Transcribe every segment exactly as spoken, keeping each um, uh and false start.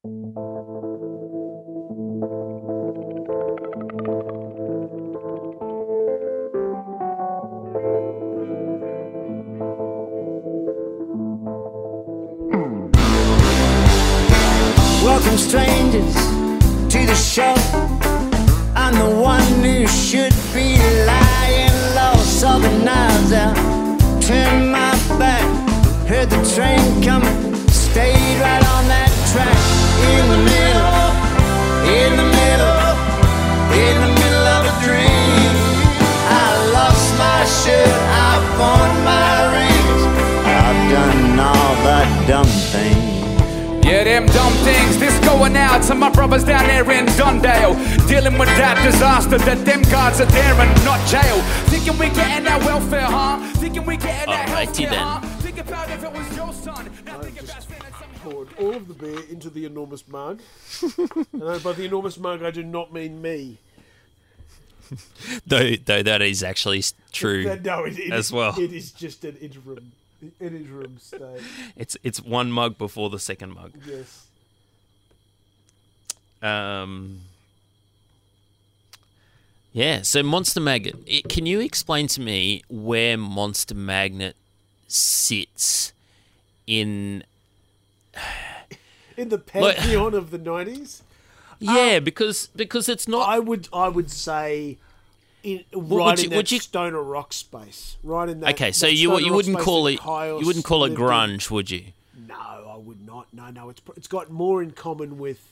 Welcome strangers to the show. I'm the one who should be lying low. Saw the knives out, turned my back, heard the train coming, stayed right on that track. In the middle, in the middle, in the middle of a dream. I lost my shirt, I pawned my rings. I've done all the dumb things. Yeah, them dumb things. This going out to my brothers down there in Dundale, dealing with that disaster that them guards are there and not jail. Thinking we getting that welfare, huh? Thinking we getting that healthcare, huh? Think about if it was your son. Now think about spending some... poured all of the beer into the enormous mug. And by the enormous mug, I do not mean me. though, though that is actually true That- no, it, it, as well. It is just an interim, an interim state. It's it's one mug before the second mug. Yes. Um. Yeah. So Monster Magnet. It, can you explain to me where Monster Magnet sits in? In the pantheon of the nineties? Yeah, um, because because it's not. I would I would say, in, right would you, in that would you, stoner rock space, right in that. Okay, so that you you wouldn't call it Kyos you wouldn't call it lived in. grunge, would you? No, I would not. No, no, it's it's got more in common with.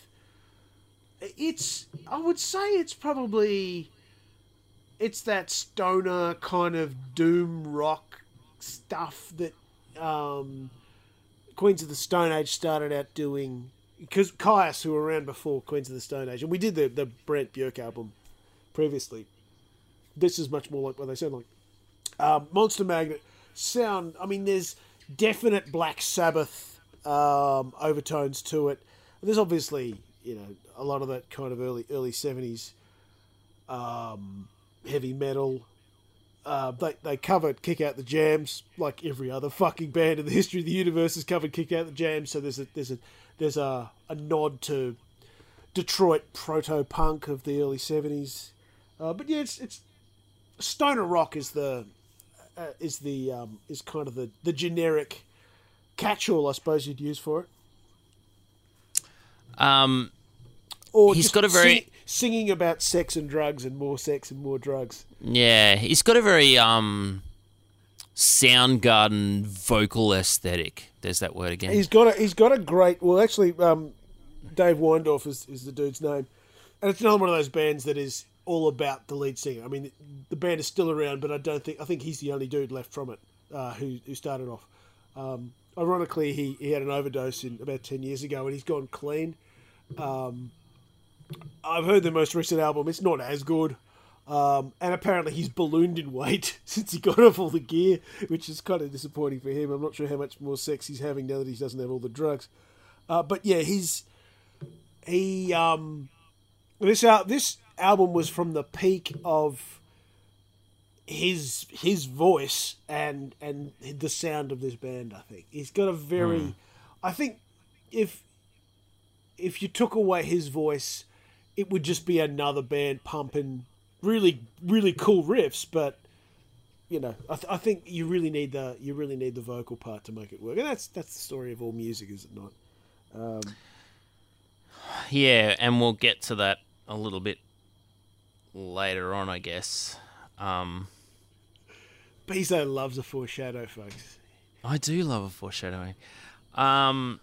It's I would say it's probably. It's that stoner kind of doom rock stuff that um, Queens of the Stone Age started out doing. Because Kyos, who were around before Queens of the Stone Age, and we did the, the Brent Björk album previously. This is much more like what they sound like. Um, Monster Magnet sound, I mean, there's definite Black Sabbath um, overtones to it. There's obviously, you know, a lot of that kind of early early seventies um, heavy metal. Uh, they they covered Kick Out the Jams like every other fucking band in the history of the universe has covered Kick Out the Jams. So there's a there's a there's a, a nod to Detroit proto punk of the early seventies. Uh, but yeah, it's it's stoner rock is the uh, is the um, is kind of the, the generic catch-all, I suppose you'd use for it. Um, or he's just got a very sing, singing about sex and drugs and more sex and more drugs. Yeah, he's got a very um, Soundgarden vocal aesthetic. There's that word again. He's got a he's got a great. Well, actually, um, Dave Weindorf is, is the dude's name, and it's another one of those bands that is all about the lead singer. I mean, the band is still around, but I don't think I think he's the only dude left from it uh, who who started off. Um, ironically, he, he had an overdose in about ten years ago, and he's gone clean. Um, I've heard the most recent album. It's not as good. Um, and apparently he's ballooned in weight since he got off all the gear, which is kind of disappointing for him. I'm not sure how much more sex he's having now that he doesn't have all the drugs. Uh, but yeah, he's he um, this out this album was from the peak of his his voice and and the sound of this band. I think he's got a very. Mm. I think if if you took away his voice, it would just be another band pumping really, really cool riffs, but you know, I, th- I think you really need the you really need the vocal part to make it work, and that's that's the story of all music, is it not? Um, yeah, and we'll get to that a little bit later on, I guess. Um, Bezos loves a foreshadow, folks. I do love a foreshadowing. Um,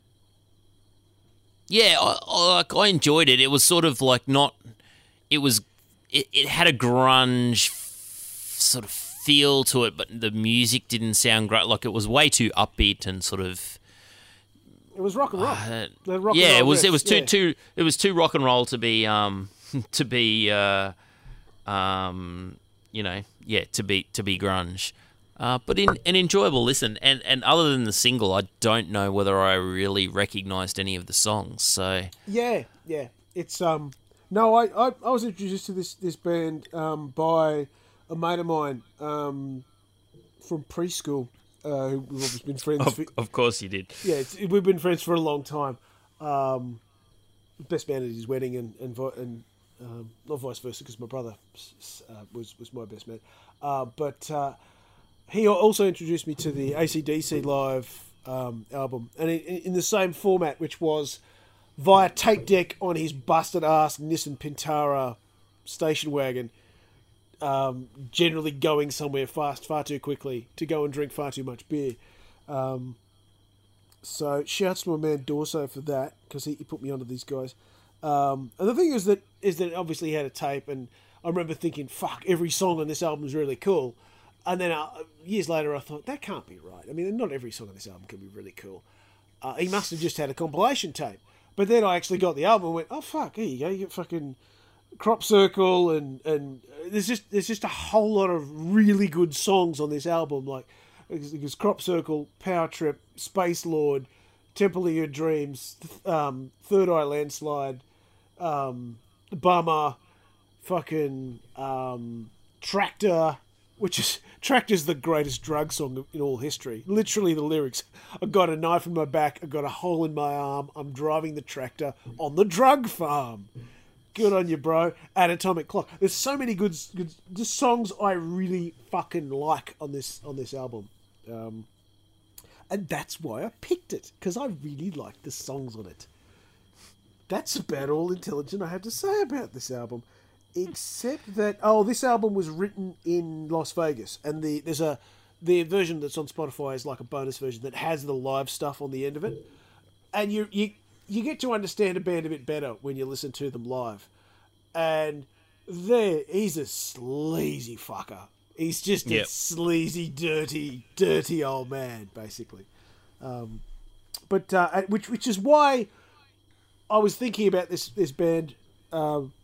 yeah, I, I, like I enjoyed it. It was sort of like not. It was. It, it had a grunge f- sort of feel to it, but the music didn't sound great. Like it was way too upbeat and sort of. It was rock and roll. Uh, rock yeah, and roll it was. riffs, It was too yeah. too. It was too rock and roll to be um to be uh um you know yeah to be to be grunge. Uh, but in an enjoyable listen, and, and other than the single, I don't know whether I really recognised any of the songs. So yeah, yeah, it's um no, I, I, I was introduced to this this band um by a mate of mine um from preschool uh, who we've always been friends. of, for, of course you did. Yeah, it's, we've been friends for a long time. Um, best man at his wedding, and and, and um, not vice versa, because my brother uh, was was my best man. Uh, but uh, he also introduced me to the A C D C live um, album, and in, in the same format, which was via tape deck on his busted ass Nissan Pintara station wagon. Um, generally going somewhere fast, far too quickly to go and drink far too much beer. Um, so shouts to my man Dorso for that, because he, he put me onto these guys. Um, and the thing is that is that obviously he had a tape, and I remember thinking, "Fuck, every song on this album is really cool." And then uh, years later, I thought that can't be right. I mean, not every song on this album can be really cool. Uh, he must have just had a compilation tape. But then I actually got the album and went, "Oh fuck, here you go. You get fucking Crop Circle, and and there's just there's just a whole lot of really good songs on this album, like because Crop Circle, Power Trip, Space Lord, Temple of Your Dreams, um, Third Eye Landslide, um, Bummer, fucking um, Tractor, which is Tractor's the greatest drug song in all history. Literally the lyrics: "I got a knife in my back, I got a hole in my arm, I'm driving the tractor on the drug farm." Good on you, bro. At Atomic Clock. There's so many good, good just songs I really fucking like on this on this album, um, and that's why I picked it, because I really like the songs on it. That's about all intelligent I have to say about this album, except that oh, this album was written in Las Vegas, and the there's a the version that's on Spotify is like a bonus version that has the live stuff on the end of it, and you you. You get to understand a band a bit better when you listen to them live. And there, he's a sleazy fucker. He's just Yep. a sleazy, dirty, dirty old man, basically. Um, but uh, which which is why I was thinking about this this band. Um,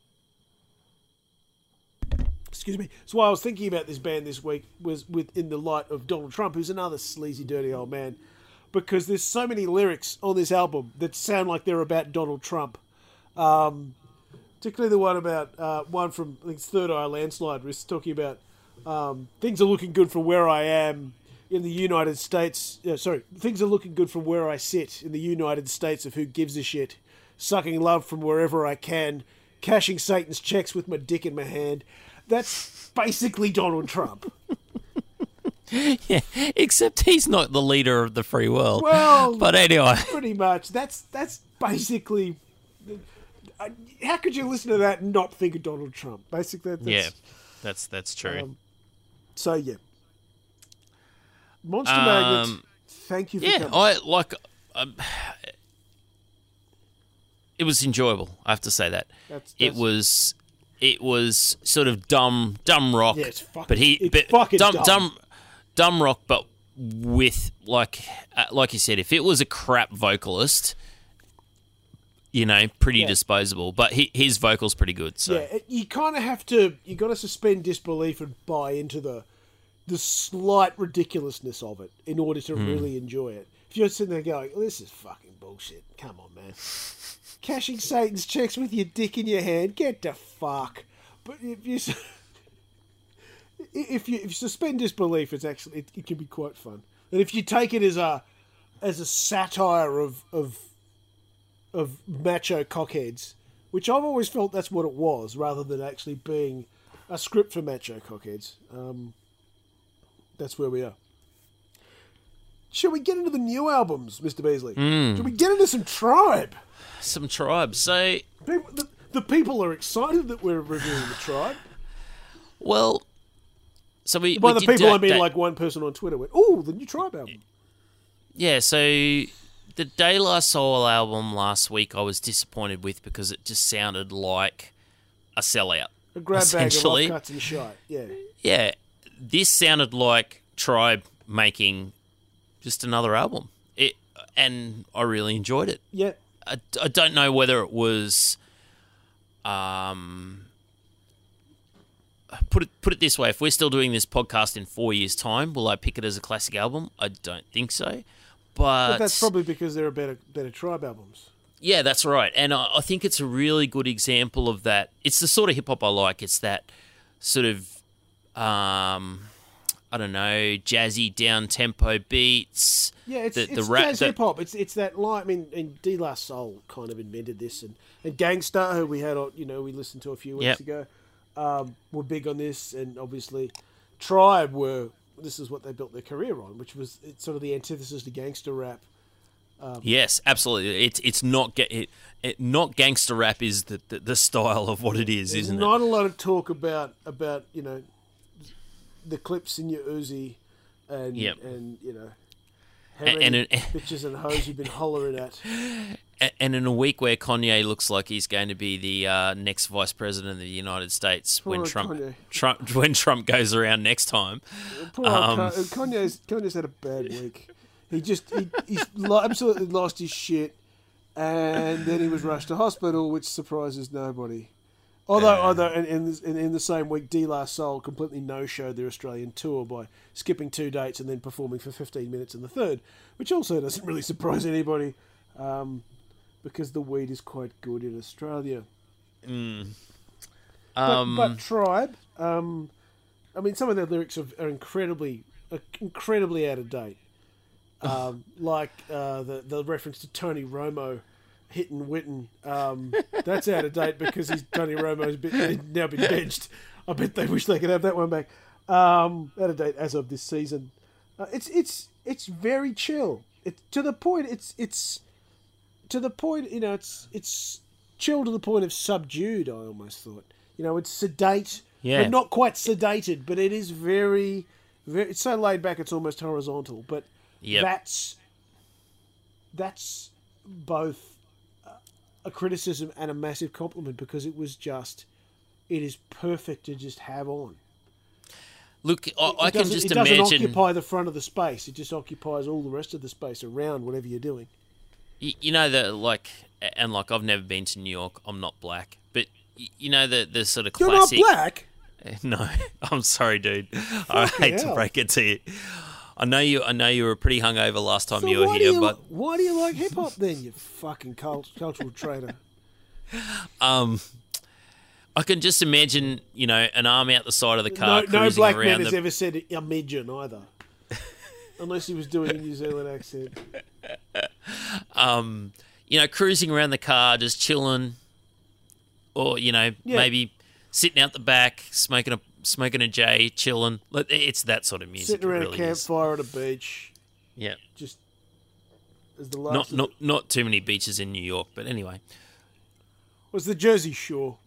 excuse me. That's why I was thinking about this band this week was with in the light of Donald Trump, who's another sleazy, dirty old man. Because there's so many lyrics on this album that sound like they're about Donald Trump. Um, particularly the one about, uh, one from I think it's Third Eye Landslide, where it's talking about um, things are looking good from where I am in the United States. Uh, sorry, things are looking good from where I sit in the United States of who gives a shit. Sucking love from wherever I can. Cashing Satan's checks with my dick in my hand. That's basically Donald Trump. Yeah, except he's not the leader of the free world. Well, but anyway, pretty much. That's that's basically. Uh, how could you listen to that and not think of Donald Trump? Basically, that's, yeah, that's that's true. Um, so yeah, Monster Um, Magnet. Thank you for yeah, coming. I like. Um, it was enjoyable. I have to say that That's- it that's- was. It was sort of dumb, dumb rock. Yeah, it's fucking- but he, it's but fucking dumb, dumb. dumb, dumb rock. But with like, uh, like you said, if it was a crap vocalist, you know, pretty Yeah. disposable. But he, his vocal's pretty good. So Yeah, it, you kind of have to. You got to suspend disbelief and buy into the the slight ridiculousness of it in order to really enjoy it. If you're sitting there going, well, "This is fucking bullshit," come on, man. Cashing Satan's checks with your dick in your hand, get the fuck. But if you s- if you, if you suspend disbelief, it's actually it, it can be quite fun. And if you take it as a as a satire of of of macho cockheads, which I've always felt that's what it was, rather than actually being a script for macho cockheads. Um, that's where we are. Shall we get into the new albums, Mister Beasley? Mm. Shall we get into some Tribe? some tribes. So People, the, the people are excited that we're reviewing the Tribe. well, so we By we the did people, da- I mean da- like one person on Twitter went, "Oh, the new Tribe album." Yeah, so the De La Soul album last week I was disappointed with because it just sounded like a sellout. A grab bag of essentially. offcuts and shite. Yeah. Yeah, this sounded like Tribe making just another album. It and I really enjoyed it. Yeah. I, I don't know whether it was um put it put it this way, if we're still doing this podcast in four years' time, will I pick it as a classic album? I don't think so. But, But that's probably because there are better better Tribe albums. yeah, that's right. And I, I think it's a really good example of that. It's the sort of hip hop I like. It's that sort of um I don't know, jazzy down tempo beats. Yeah, it's, the, it's the rap, jazz the, hip hop. It's it's that line. I mean, and De La Soul kind of invented this, and and Gangsta, who we had, on, you know, we listened to a few weeks Yep. ago, um, were big on this, and obviously, Tribe were. This is what they built their career on, which was it's sort of the antithesis to gangster rap. Um, yes, absolutely. It's it's not ga- it, it not gangster rap is the, the the style of what it is, There's isn't not it? a lot of talk about about you know the clips in your Uzi, and Yep. and you know how And- many and it- bitches and hoes you've been hollering at. A- And in a week where Kanye looks like he's going to be the uh, next vice president of the United States when Poor Trump, Kanye. Trump when Trump goes around next time. Poor old Um, Ka- Kanye's Kanye's had a bad week. He just he, he's lo- absolutely lost his shit, and then he was rushed to hospital, which surprises nobody. Although, although in, in, this- in in the same week, De La Soul completely no-showed their Australian tour by skipping two dates and then performing for fifteen minutes in the third, which also doesn't really surprise anybody, um, because the weed is quite good in Australia. Um, But, but Tribe, um, I mean, some of their lyrics are, are incredibly, are incredibly out of date. Um, like uh, the the reference to Tony Romo hitting Witten, um, that's out of date because he's Tony Romo's been, now been benched. I bet they wish they could have that one back. Um, out of date as of this season. Uh, it's it's it's very chill. It to the point. It's it's to the point. You know, it's it's chill to the point of subdued. I almost thought. You know, it's sedate. Yeah. But not quite sedated, but it is very, very. It's so laid back. It's almost horizontal. But Yep. that's that's both a criticism and a massive compliment because it was just, it is perfect to just have on. look, I, I It can doesn't- just it doesn't imagine. occupy the front of the space. It just occupies all the rest of the space around whatever you're doing. You, you know the like, and like I've never been to New York. I'm not black, but y- you know the the sort of You're classic. not black. No, I'm sorry, dude. I hate hell. to break it to you. I know you. I know you were pretty hungover last time So you were why do here, you, but why do you like hip hop then? You fucking cult, cultural traitor. um, I can just imagine, you know, an arm out the side of the No, car, no cruising black around man has the. ever said a midgeon either, unless he was doing a New Zealand accent. um, you know, cruising around the car, just chilling, or you know, Yeah. maybe sitting out the back, smoking a smoking a J, chilling. Like, it's that sort of music. Sitting around it really a is. campfire at a beach, Yeah, just as the last. not of not the- not too many beaches in New York, but anyway. was the Jersey Shore.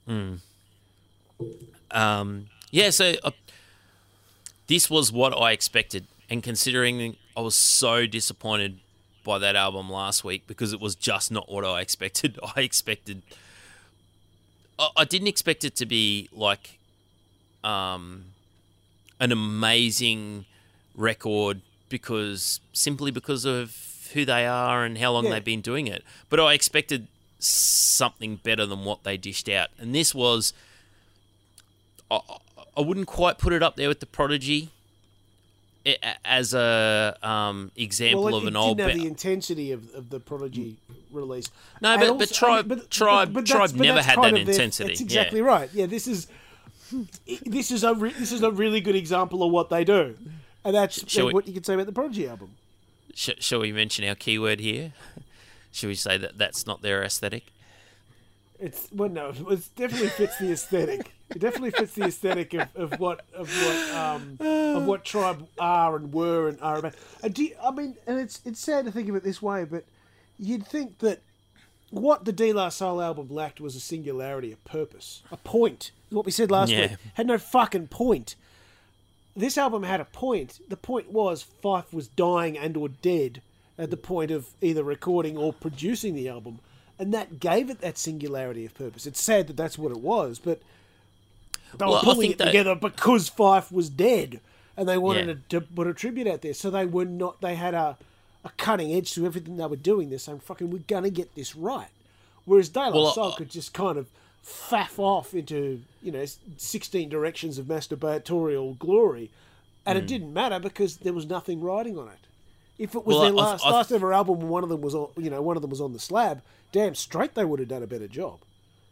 Um, yeah, so uh, this was what I expected, and considering I was so disappointed by that album last week because it was just not what I expected. I expected, I, I didn't expect it to be like, um, an amazing record because simply because of who they are and how long Yeah. they've been doing it. But I expected something better than what they dished out, and this was. I, I wouldn't quite put it up there with the Prodigy i- as a um, example Well, it, of an it old. didn't have ba- the intensity of, of the Prodigy release. No, And but- also- but Tribe- but- Tribe- but Tribe that's- but never that's had kind that of their- intensity, That's yeah. exactly right. Yeah, this is this is a re, this is a really good example of what they do, and that's Shall we- what you can say about the Prodigy album. Sh- shall we mention our keyword here? Shall we say that that's not their aesthetic? It's well, no, it definitely fits the aesthetic. It definitely fits the aesthetic of, of what of what um, of what Tribe are and were and are about. And do you, I mean, and it's it's sad to think of it this way, but you'd think that what the De La Soul album lacked was a singularity, a purpose, a point. What we said last Yeah. week had no fucking point. This album had a point. The point was Fife was dying and or dead at the point of either recording or producing the album. And that gave it that singularity of purpose. It's sad that that's what it was, but they were Well, I pulling think it that- together because Fife was dead, and they wanted Yeah. to put a tribute out there. So they were not. They had a, a cutting edge to everything they were doing. They're saying, "Fucking, we're gonna get this right." Whereas De La Well, Soul I- could just kind of faff off into you know sixteen directions of masturbatorial glory, and Hmm. it didn't matter because there was nothing riding on it. If it was Well, their I- last I- I- last ever album, and one of them was on, you know, one of them was on the slab. Damn straight, they would have done a better job.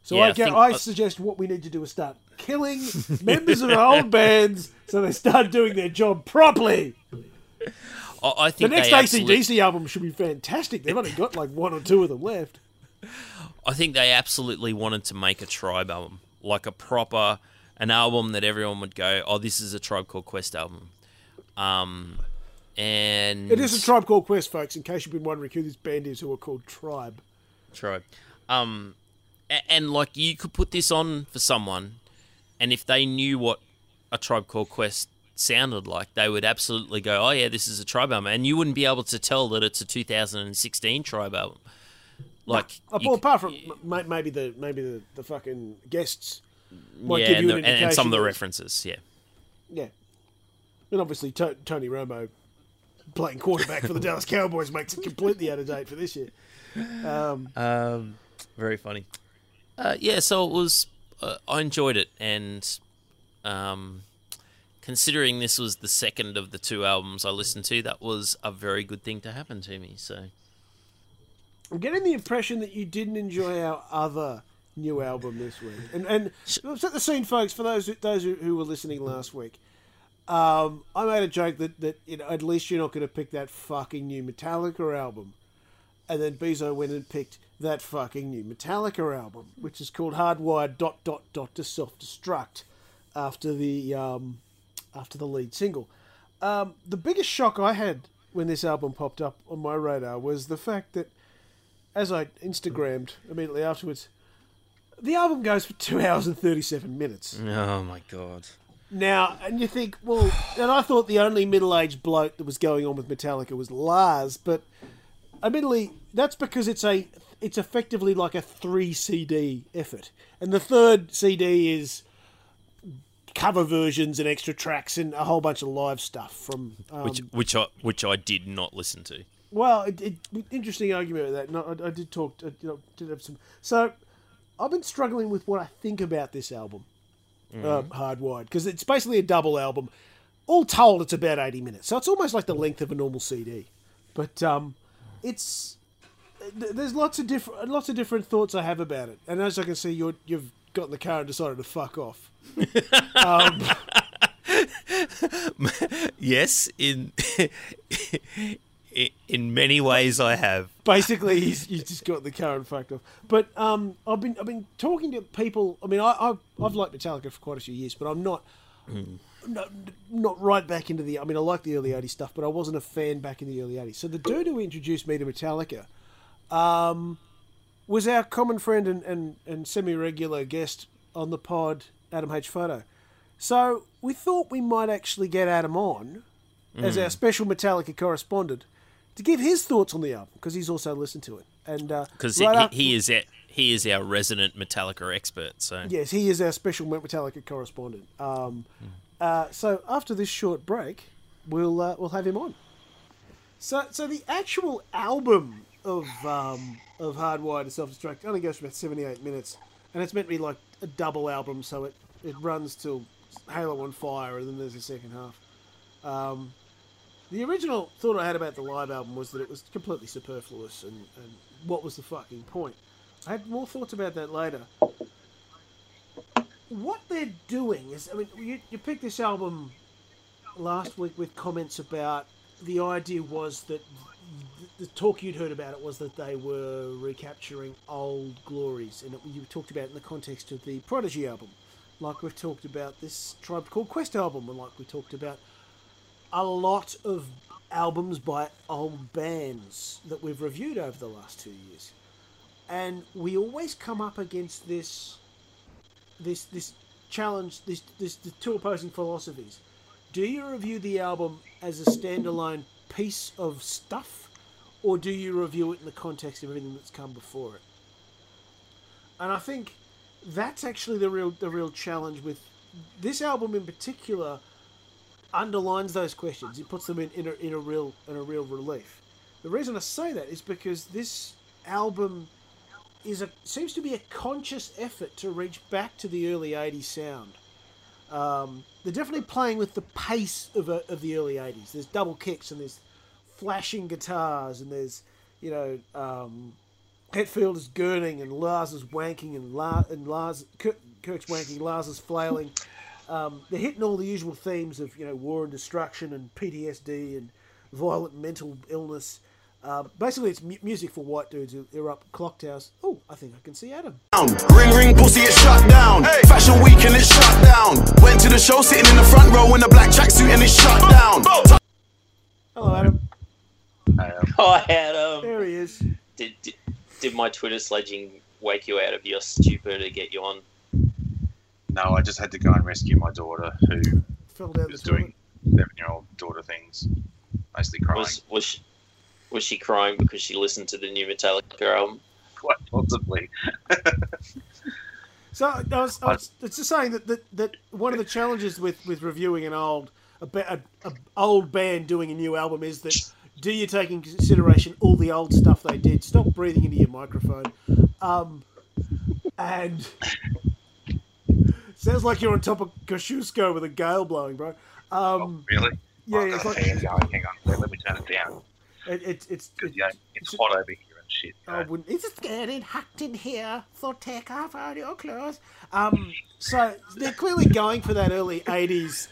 So Yeah, I, I get, think- I suggest what we need to do is start killing members of old bands so they start doing their job properly. I, I The think next they A C D C absolute- album should be fantastic. They've only got like one or two of them left. I think they absolutely wanted to make a Tribe album, like a proper, an album that everyone would go, oh, this is a Tribe Called Quest album. Um, and It is a Tribe Called Quest, folks, in case you've been wondering who this band is who are called Tribe. Tribe. Um, a- and like you could put this on for someone, and if they knew what a Tribe Called Quest sounded like, they would absolutely go, oh yeah, this is a Tribe album, and you wouldn't be able to tell that it's a two thousand sixteen Tribe album. Like, Uh, you well, c- apart from m- maybe the maybe the, the fucking guests might yeah, give you and, an the- and, and some of the indication that- references, yeah. Yeah. And obviously to- Tony Romo playing quarterback for the Dallas Cowboys makes it completely out of date for this year. Um, Um, very funny. Uh, yeah, so it was. Uh, I enjoyed it, and um, considering this was the second of the two albums I listened to, that was a very good thing to happen to me. So I'm getting the impression that you didn't enjoy our other new album this week. And and set the scene, folks, for those those who, who were listening last week. Um, I made a joke that, that you know, at least you're not going to pick that fucking new Metallica album. And then Bezo went and picked that fucking new Metallica album, which is called Hardwired dot dot dot to Self-Destruct after the um, after the lead single. Um, the biggest shock I had when this album popped up on my radar was the fact that, as I Instagrammed immediately afterwards, the album goes for two hours and thirty-seven minutes. oh my god. Now, and you think, well, and I thought the only middle-aged bloke that was going on with Metallica was Lars, but admittedly, that's because it's a it's effectively like a three C D effort, and the third C D is cover versions and extra tracks and a whole bunch of live stuff from. Um, Which which I which I did not listen to. Well, it, it, interesting argument with that. No, I, I did talk. I, you know, did have some. So, I've been struggling with what I think about this album, uh, Hardwired, because it's basically a double album. All told, it's about eighty minutes, so it's almost like the length of a normal C D. But um, it's th- there's lots of different lots of different thoughts I have about it, and as I can see, you're, you've got in the car and decided to fuck off. um, Yes, in in many ways I have. Basically, he's, he's just got in the car and fucked off. But um, I've been I've been talking to people. I mean, I, I've I've liked Metallica for quite a few years, but I'm not not, not right back into the. I mean, I like the early eighties stuff, but I wasn't a fan back in the early eighties. So the dude who introduced me to Metallica um, was our common friend and, and, and semi-regular guest on the pod, Adam H. Photo. So we thought we might actually get Adam on as our special Metallica correspondent to give his thoughts on the album, because he's also listened to it. And Because right he, after- he is a, he is our resident Metallica expert. So Yes, he is our special Metallica correspondent. Um, uh, so after this short break, we'll uh, we'll have him on. So so the actual album of um, of Hardwired to Self-Destruct only goes for about seventy-eight minutes, and it's meant to be like a double album, so it, it runs till Halo on Fire, and then there's a second half. Um, the original thought I had about the live album was that it was completely superfluous, and, and what was the fucking point? I had more thoughts about that later. What they're doing is, I mean, you, you picked this album last week with comments about the idea was that the, the talk you'd heard about it was that they were recapturing old glories, and it, you talked about it in the context of the Prodigy album, like we've talked about this Tribe Called Quest album, and like we talked about a lot of albums by old bands that we've reviewed over the last two years. And we always come up against this this this challenge, this this the two opposing philosophies. Do you review the album as a standalone piece of stuff, or do you review it in the context of everything that's come before it? And I think that's actually the real the real challenge with this album in particular. Underlines those questions. It puts them in, in, a, in a real in a real relief. The reason I say that is because this album is a seems to be a conscious effort to reach back to the early eighties sound. Um, they're definitely playing with the pace of a, of the early eighties. There's double kicks and there's flashing guitars and there's you know um, Hetfield is gurning and Lars is wanking and, La- and Lars Kirk, Kirk's wanking, Lars is flailing. Um, they're hitting all the usual themes of, you know, war and destruction and P T S D and violent mental illness. Uh, basically, it's mu- music for white dudes who are up clock towers. Oh, I think I can see Adam. Ring ring pussy, it's shut down. Hey. Fashion week and it's shut down. Went to the show sitting in the front row in a black tracksuit and it's shut down. Hello, Adam. Hi, Adam. There he is. Did, did did my Twitter sledging wake you out of your stupor to get you on? No, I just had to go and rescue my daughter, who Fell down was the doing seven-year-old daughter things, mostly crying. Was was she, was she crying because she listened to the new Metallica album? Quite possibly. So I was, I was it's just saying that, that that one of the challenges with, with reviewing an old a, ba- a, a old band doing a new album is that do you take in consideration all the old stuff they did? Stop breathing into your microphone. Um, and sounds like you're on top of Kosciuszko with a gale blowing, bro. Um, Oh, really? yeah, Oh, it's I've like got a fan going. Hang on, let, let me turn it down. it, it's it's Because, it, you know, it's it's- hot over here and shit. you I know. wouldn't. It's getting hot in here, so take off all your clothes. Um, so they're clearly going for that early eighties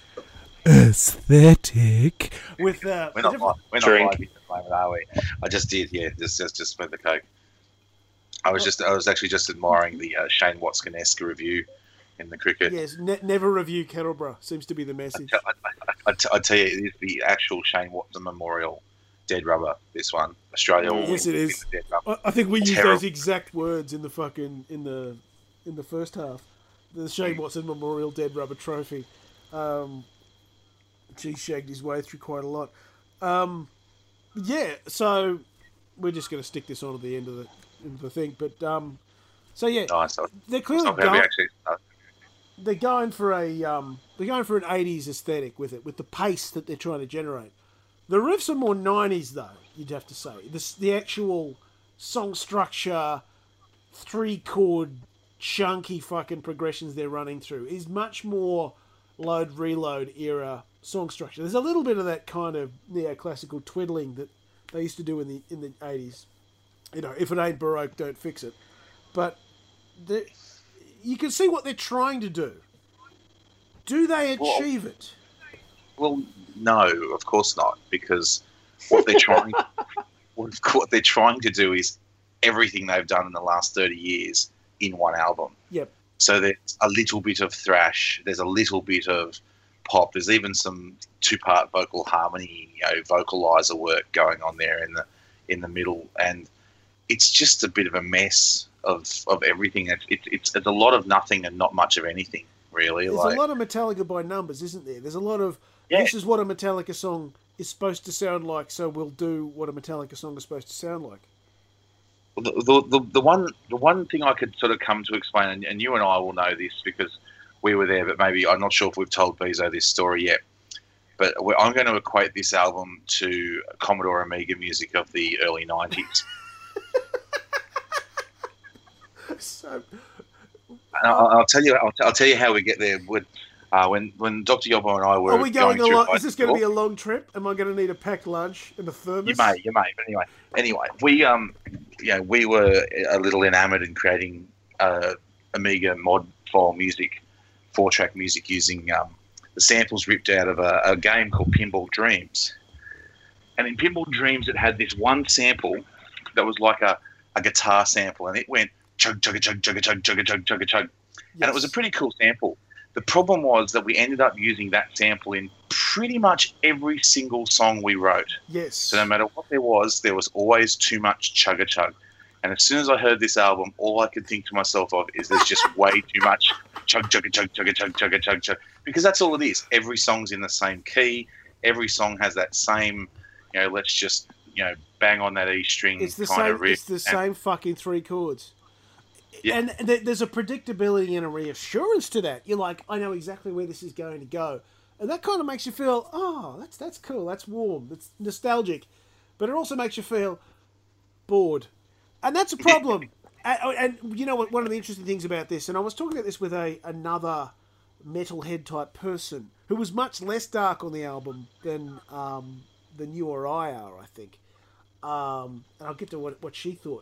aesthetic with uh, We're the not, different- li- we're not Drink. live at the moment, are we? I just did, yeah. Just just, just with the Coke. I was just, I was actually just admiring the uh, Shane Watson-esque review in the cricket. yes, ne- never review Kettleborough seems to be the message. I, I, I, t- I tell you, it is the actual Shane Watson Memorial Dead Rubber. This one, Australia. will Yes, win it the is. Dead Rubber. I, I think we used Terrible. those exact words in the fucking in the in the first half. The Shane Watson Memorial Dead Rubber Trophy. Um, G shagged his way through quite a lot. Um, yeah, so we're just going to stick this on at the end of the, end of the thing. But um, so yeah, Nice. I- they're It's clearly not going to be going, actually. Uh, they're going for a um, they're going for an eighties aesthetic with it, with the pace that they're trying to generate. The riffs are more nineties though. You'd have to say this the actual song structure, three chord, chunky fucking progressions they're running through is much more load reload era song structure. There's a little bit of that kind of neoclassical twiddling that they used to do in the in the eighties. You know, if it ain't Baroque, don't fix it. But the, you can see what they're trying to do. Do they Well- achieve it? well, no, of course not, because what they're trying, what, what they're trying to do is everything they've done in the last thirty years in one album. Yep. So there's a little bit of thrash. There's a little bit of pop. There's even some two-part vocal harmony, you know, vocalizer work going on there in the in the middle, and it's just a bit of a mess of of everything. It's it, it's it's a lot of nothing and not much of anything, really. There's like a lot of Metallica by numbers, isn't there? There's a lot of Yeah. this is what a Metallica song is supposed to sound like, so we'll do what a Metallica song is supposed to sound like. the, the, the, the one the one thing I could sort of come to explain, and, and you and I will know this because we were there, but maybe I'm not sure if we've told Bezo this story yet. But we're, I'm going to equate this album to Commodore Amiga music of the early nineties. So And I'll, I'll tell you, I'll, I'll tell you how we get there. When, uh, when when Doctor Yobbo and I were are we going, going a through lot? Is this going to be Bicycle- a long trip? Am I going to need a packed lunch and a thermos? You may, you may. But anyway, anyway, we um, you know, we were a little enamoured in creating uh, Amiga mod file music, four-track music using um, the samples ripped out of a, a game called Pinball Dreams. And in Pinball Dreams, it had this one sample that was like a, a guitar sample, and it went chug chug chug chug chug chug chug chug chug, and it was a pretty cool sample. The problem was that we ended up using that sample in pretty much every single song we wrote. Yes. So no matter what there was, there was always too much chugga chug. And as soon as I heard this album, all I could think to myself of is there's just way too much chug chugga chug chugga chug chugga chug chug, because that's all it is. Every song's in the same key. Every song has that same, you know, let's just, you know, bang on that E string It's the kind same. of riff. It's the And- same fucking three chords. Yeah. And th- there's a predictability and a reassurance to that. You're like, I know exactly where this is going to go, and that kind of makes you feel, oh, that's that's cool, that's warm, that's nostalgic, but it also makes you feel bored, and that's a problem. and, and you know what? One of the interesting things about this, and I was talking about this with a another metalhead type person who was much less dark on the album than um, than you or I are, I think. Um, and I'll get to what what she thought.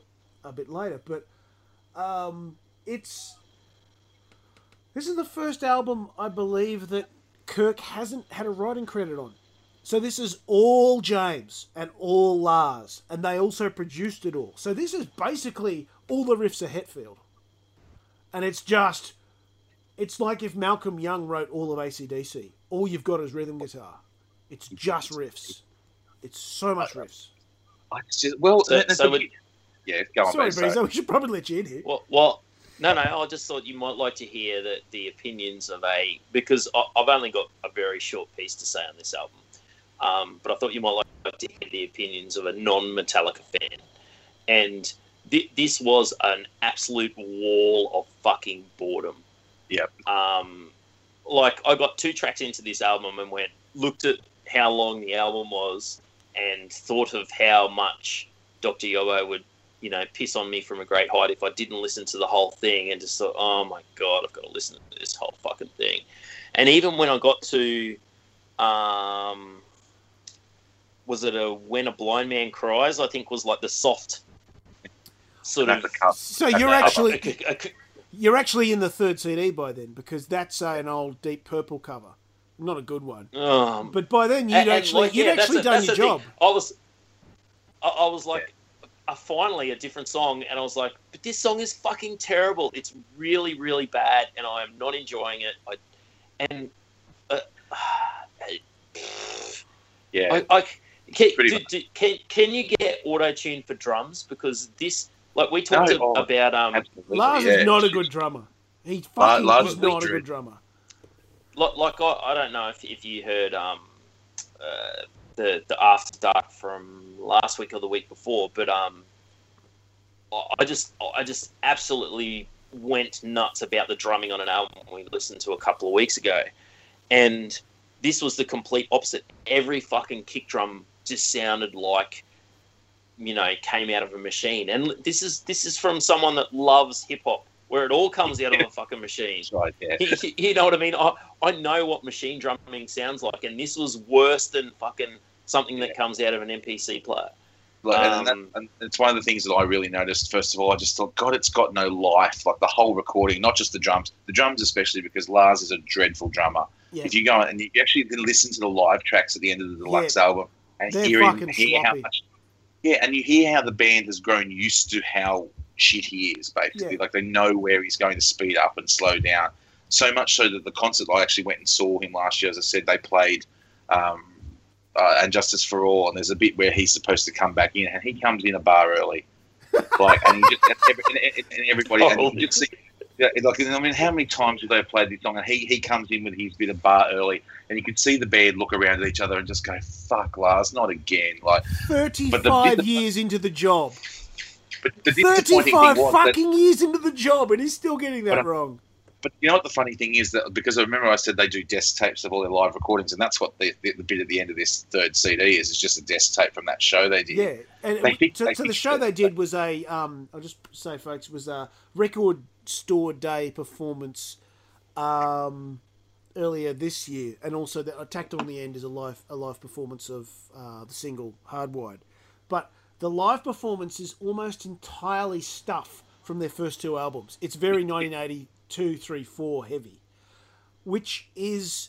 a bit later. But um, it's this is the first album I believe that Kirk hasn't had a writing credit on. So this is all James and all Lars, and they also produced it all. So this is basically all the riffs are Hetfield. And it's just, it's like if Malcolm Young wrote all of A C D C. All you've got is rhythm guitar. It's just riffs. It's so much riffs. I just, well, So- the- so the- would- yeah, go on, Sorry, Ben, Bezo, we should probably let you in here. Well, well, no, no. I just thought you might like to hear that the opinions of a because I, I've only got a very short piece to say on this album, um, but I thought you might like to hear the opinions of a non-Metallica fan, and th- this was an absolute wall of fucking boredom. Yep. Um, like I got two tracks into this album and went looked at how long the album was and thought of how much Doctor Yobo would, you know, piss on me from a great height if I didn't listen to the whole thing, and just thought, oh my God, I've got to listen to this whole fucking thing. And even when I got to, um, was it a When a Blind Man Cries, I think was like the soft sort That's of... a cut. So you're actually a- a- a- you're actually in the third C D by then, because that's uh, an old Deep Purple cover, not a good one. um, But by then you'd and- and, actually like, you'd yeah, that's actually the- done that's your the thing. job. I was, I, I was like, uh, finally a different song, and I was like, but this song is fucking terrible. It's really, really bad, and I am not enjoying it. I, and uh, Yeah, I, I can, Pretty do, much. do, can can you get auto tune for drums? Because this, like we talked No, ab- oh, about, um, absolutely. Lars yeah. is not a good drummer. He fucking Lars is is not a dread. good drummer. like, like I, I don't know if if you heard um, uh, the the After Dark from last week or the week before, but um, I- I just I just absolutely went nuts about the drumming on an album we listened to a couple of weeks ago, and this was the complete opposite. Every fucking kick drum just sounded like, you know, came out of a machine. And this is this is from someone that loves hip hop, where it all comes out of a fucking machine. That's right, yeah. You know what I mean? I, I know what machine drumming sounds like, and this was worse than fucking something that comes out of an M P C player. Like, and, Um, that, and it's one of the things that I really noticed. First of all, I just thought, God, it's got no life. Like the whole recording, not just the drums, the drums especially, because Lars is a dreadful drummer. Yeah. If you go and you actually listen to the live tracks at the end of the deluxe Yeah. album and They're hear him, fucking hear how sloppy. much, yeah, and you hear how the band has grown used to how shit he is. Basically, Yeah. like they know where he's going to speed up and slow down. So much so that the concert, I actually went and saw him last year. As I said, they played. Um, Uh, and Justice for All, and there's a bit where he's supposed to come back in, and he comes in a bar early, like, and, he just, and, every, and, and everybody, and you just see, yeah, like, I mean, how many times have they played this song, and he he comes in with his bit of bar early, and you could see the band look around at each other and just go, "Fuck, Lars, not again!" Like, thirty-five the- years into the job. but the disappointing thirty-five thing was that, fucking years into the job, and he's still getting that But I- wrong. but you know what the funny thing is, that because I remember I said they do desk tapes of all their live recordings, and that's what the, the, the bit at the end of this third C D is. It's just a desk tape from that show they did. Yeah, and They it- fix- so, they so the fix show it. they did was a um, I'll just say, folks, was a record store day performance um, earlier this year, and also the tacked on the end is a live a live performance of uh, the single Hardwired, but the live performance is almost entirely stuff from their first two albums. It's very nineteen eighty-two, three, four heavy, which is.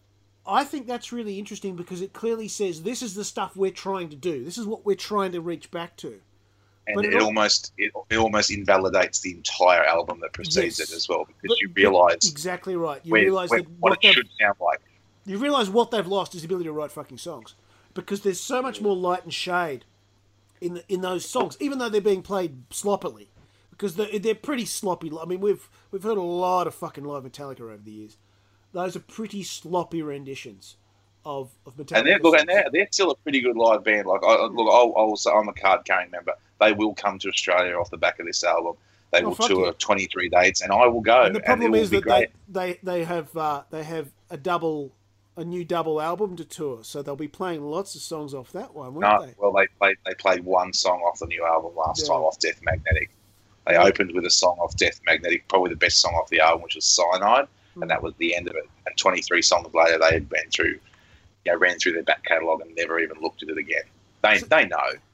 I think that's really interesting because it clearly says this is the stuff we're trying to do. This is what we're trying to reach back to. And But it, it al- almost it, it almost invalidates the entire album that precedes Yes. it as well, because But- you but realise exactly right. You where, realise where, that what what it they've, should sound like. you realise what they've lost is the ability to write fucking songs, because there's so much more light and shade in the, in those songs, even though they're being played sloppily, because they're, they're pretty sloppy. I mean, we've we've heard a lot of fucking live Metallica over the years. Those are pretty sloppy renditions of of Metallica. And they're look, and songs. they're, they're still a pretty good live band. Like, I, look, I'll, I'll say I'm a card carrying member. They will come to Australia off the back of this album. They Oh, will fuck tour yeah. twenty-three dates, and I will go. And the problem it will is be that great. they, they, they have uh, they have a double a new double album to tour, so they'll be playing lots of songs off that one, won't No, they? well, they played they played one song off the new album last Yeah. time, off Death Magnetic. They opened with a song off Death Magnetic, probably the best song off the album, which was Cyanide, Hmm. and that was the end of it. And twenty-three songs later, they had been through, you know, ran through their back catalogue and never even looked at it again. They they know.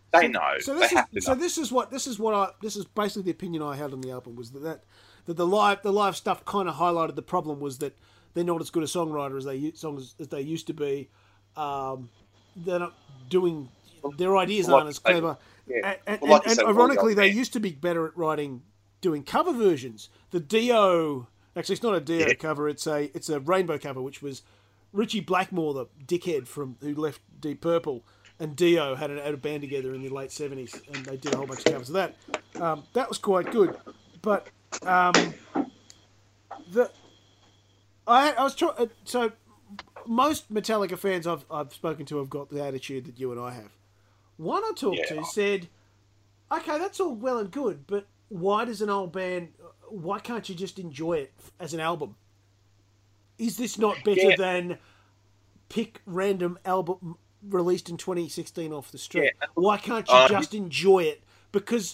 They so, know. So they this have is to so know. this is what this is what I this is basically the opinion I had on the album was that that, that the live the live stuff kind of highlighted the problem was that they're not as good a songwriter as they songs as they used to be. Um, they're not doing their ideas Well, aren't as clever. Yeah. And, and, Well, like you and said, well, ironically, yeah. they used to be better at writing, doing cover versions. The Dio, actually, it's not a Dio Yeah. cover; it's a it's a Rainbow cover, which was Richie Blackmore, the dickhead from who left Deep Purple, and Dio had, an, had a band together in the late seventies, and they did a whole bunch of covers of that. Um, that was quite good, but um, the I I was trying so. Most Metallica fans I've I've spoken to have got the attitude that you and I have. One I talked Yeah. to said, "Okay, that's all well and good, but why does an old band? Why can't you just enjoy it as an album? Is this not better Yeah. than pick random album released in twenty sixteen off the street? Yeah. Why can't you Uh, just enjoy it? Because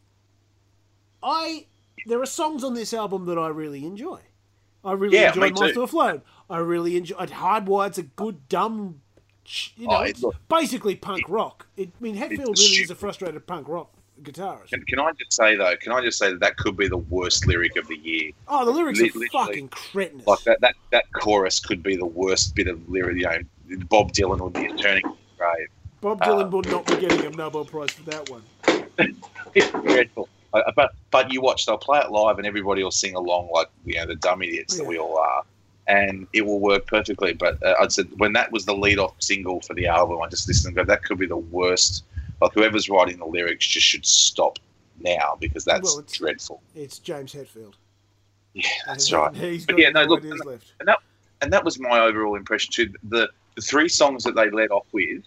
I there are songs on this album that I really enjoy. I really Yeah, enjoy me too. Monster Afloat. I really enjoy. Hardwired's a good dumb, you know, Oh, it- it's look, basically punk rock. It, I mean, Hetfield it's really is a stupid. frustrated punk rock guitarist. Can, can I just say though? Can I just say that that could be the worst lyric of the year? Oh, the lyrics Li- are literally, fucking cretinous. Like that, that, that chorus could be the worst bit of lyric. You know, Bob Dylan would be turning his grave. Bob Dylan will not be getting a Nobel Prize for that one. It's dreadful. Uh, but but you watch, they'll play it live, and everybody will sing along like you know the dumb idiots that Yeah. we all are, and it will work perfectly. But uh, I'd said when that was the lead-off single for the album, I just listened and go, that could be the worst. Like whoever's writing the lyrics just should stop now because that's Well, it's- dreadful. It's James Hetfield. Yeah, that's And right. He's But got yeah, no, no look, ideas left. and that and that was my overall impression too. The the three songs that they led off with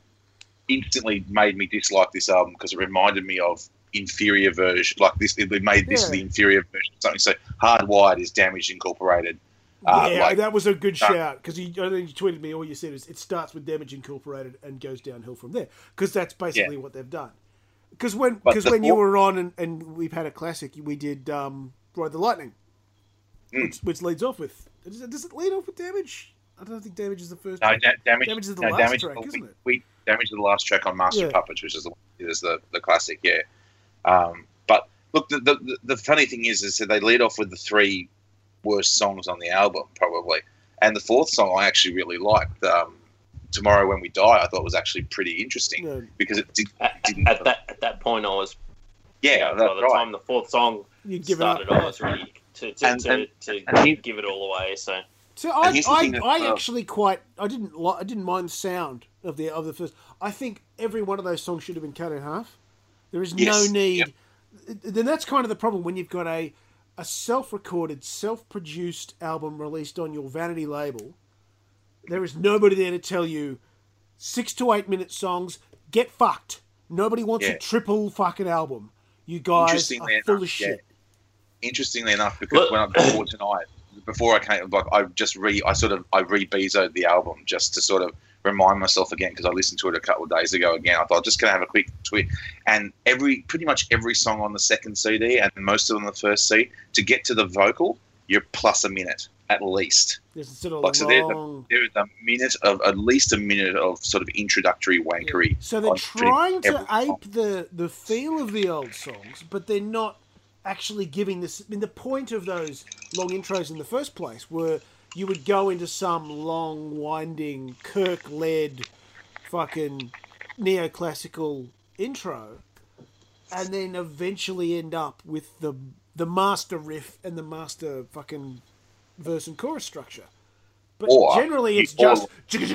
instantly made me dislike this album because it reminded me of inferior version. Like this, it made this Yeah. the inferior version of something. So Hardwired is Damaged Incorporated. Uh, yeah, like, that was a good uh, shout because you, I think you tweeted me. All you said is it starts with Damage Incorporated and goes downhill from there because that's basically what they've done. Because when But because the when you four- were on and, and we've had a classic, we did um, Ride the Lightning, Mm. which, which leads off with does it, does it lead off with Damage? I don't think Damage is the first. no, one. da- damage, Damage is the no, last damage track, we, isn't it? We damage the last track on Master Yeah. Puppets, which is the is the, the classic. Yeah. Um, but look, the, the the funny thing is, is that they lead off with the three worst songs on the album, probably, and the fourth song I actually really liked. Um, Tomorrow When We Die, I thought was actually pretty interesting Yeah. because it did, At, didn't. at that at that point, I was yeah, yeah, that's by the right. time the fourth song You give it up. started, I was ready to to, And- to, and- to and he- give it all away. So So I, here's the I, thing that- I uh, actually quite I didn't li- I didn't mind the sound of the of the first. I think every one of those songs should have been cut in half. There is Yes, no need. Then that's kind of the problem when you've got a a self-recorded, self-produced album released on your vanity label. There is nobody there to tell you six to eight minute songs. Get fucked. Nobody wants Yeah. a triple fucking album. You guys are Interestingly full enough, of shit. Interestingly enough, because Look- when I before tonight, before I came, like I just re, I sort of I re-bezoed the album just to sort of remind myself again because I listened to it a couple of days ago again. I thought I'm just gonna have a quick tweet, and every pretty much every song on the second C D and most of them on the first C D, to get to the vocal, you're plus a minute at least. There's sort of Like so, there's a, long. there is a minute of at least a minute of sort of introductory wankery. So they're on pretty trying much to every song. ape the, the feel of the old songs, but they're not actually giving this. I mean, the point of those long intros in the first place were you would go into some long, winding, Kirk-led, fucking neoclassical intro, and then eventually end up with the the master riff and the master fucking verse and chorus structure. But Or generally, you- it's just.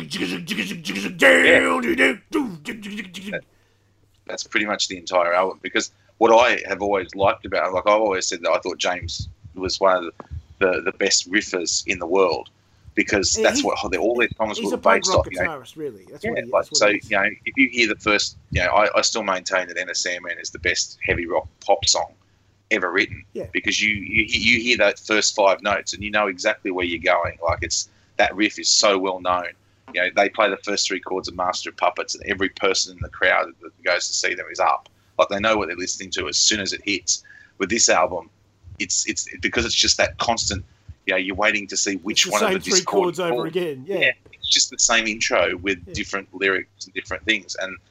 That's pretty much the entire album. Because what I have always liked about it, like I've always said that I thought James was one of the, the, the best riffers in the world because Yeah, that's he- what all their songs He's were a punk based rock off. You know, guitarist, really. That's yeah, what he, like, that's what so he is. you know, if you hear the first, you know, I, I still maintain that N S A Man is the best heavy rock pop song ever written. Yeah. Because you, you you hear that first five notes and you know exactly where you're going. Like it's that riff is so well known. You know, they play the first three chords of Master of Puppets, and every person in the crowd that goes to see them is up. Like they know what they're listening to as soon as it hits. With this album, it's it's because it's just that constant. You know, you're waiting to see which It's the one of same the three discordant chords over chords. again. Yeah. Yeah, it's just the same intro with Yeah. different lyrics and different things. And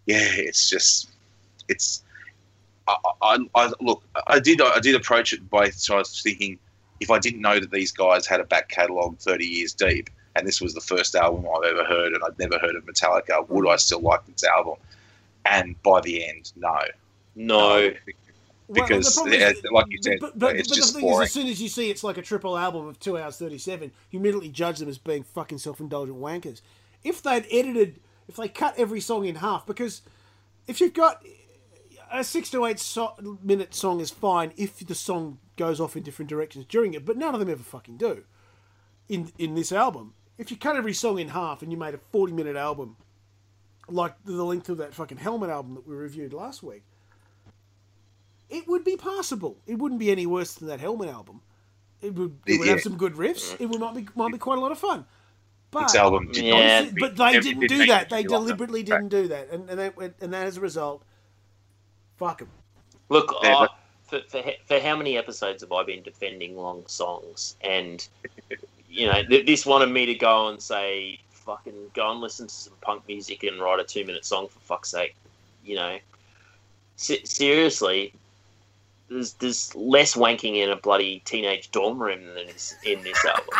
yeah, it's just it's. I, I, I look. I did. I did approach it by so I was thinking, if I didn't know that these guys had a back catalogue thirty years deep, and this was the first album I've ever heard, and I'd never heard of Metallica, would I still like this album? And by the end, no, No. because Well, the problem yeah, is- like you said, but, but, it's but just the thing boring. is, as soon as you see it's like a triple album of two hours thirty-seven, you immediately judge them as being fucking self-indulgent wankers. If they'd edited, if they cut every song in half, because if you've got a six to eight so- minute song is fine if the song goes off in different directions during it, but none of them ever fucking do. In in this album, if you cut every song in half and you made a forty minute album, like the length of that fucking Helmet album that we reviewed last week, it would be passable. It wouldn't be any worse than that Helmet album. It would, it would Yeah. have some good riffs. It would might be might be quite a lot of fun. But This album did Yeah. not. but they it didn't did do make that. it They feel like deliberately that. didn't do that, and and that went- and that as a result, fuck them. Look, Yeah, I- but- for, for he- for how many episodes have I been defending long songs? And you know, th- this wanted me to go and say, "Fucking go and listen to some punk music and write a two-minute song for fuck's sake." You know, Se- seriously, there's there's less wanking in a bloody teenage dorm room than is in this album.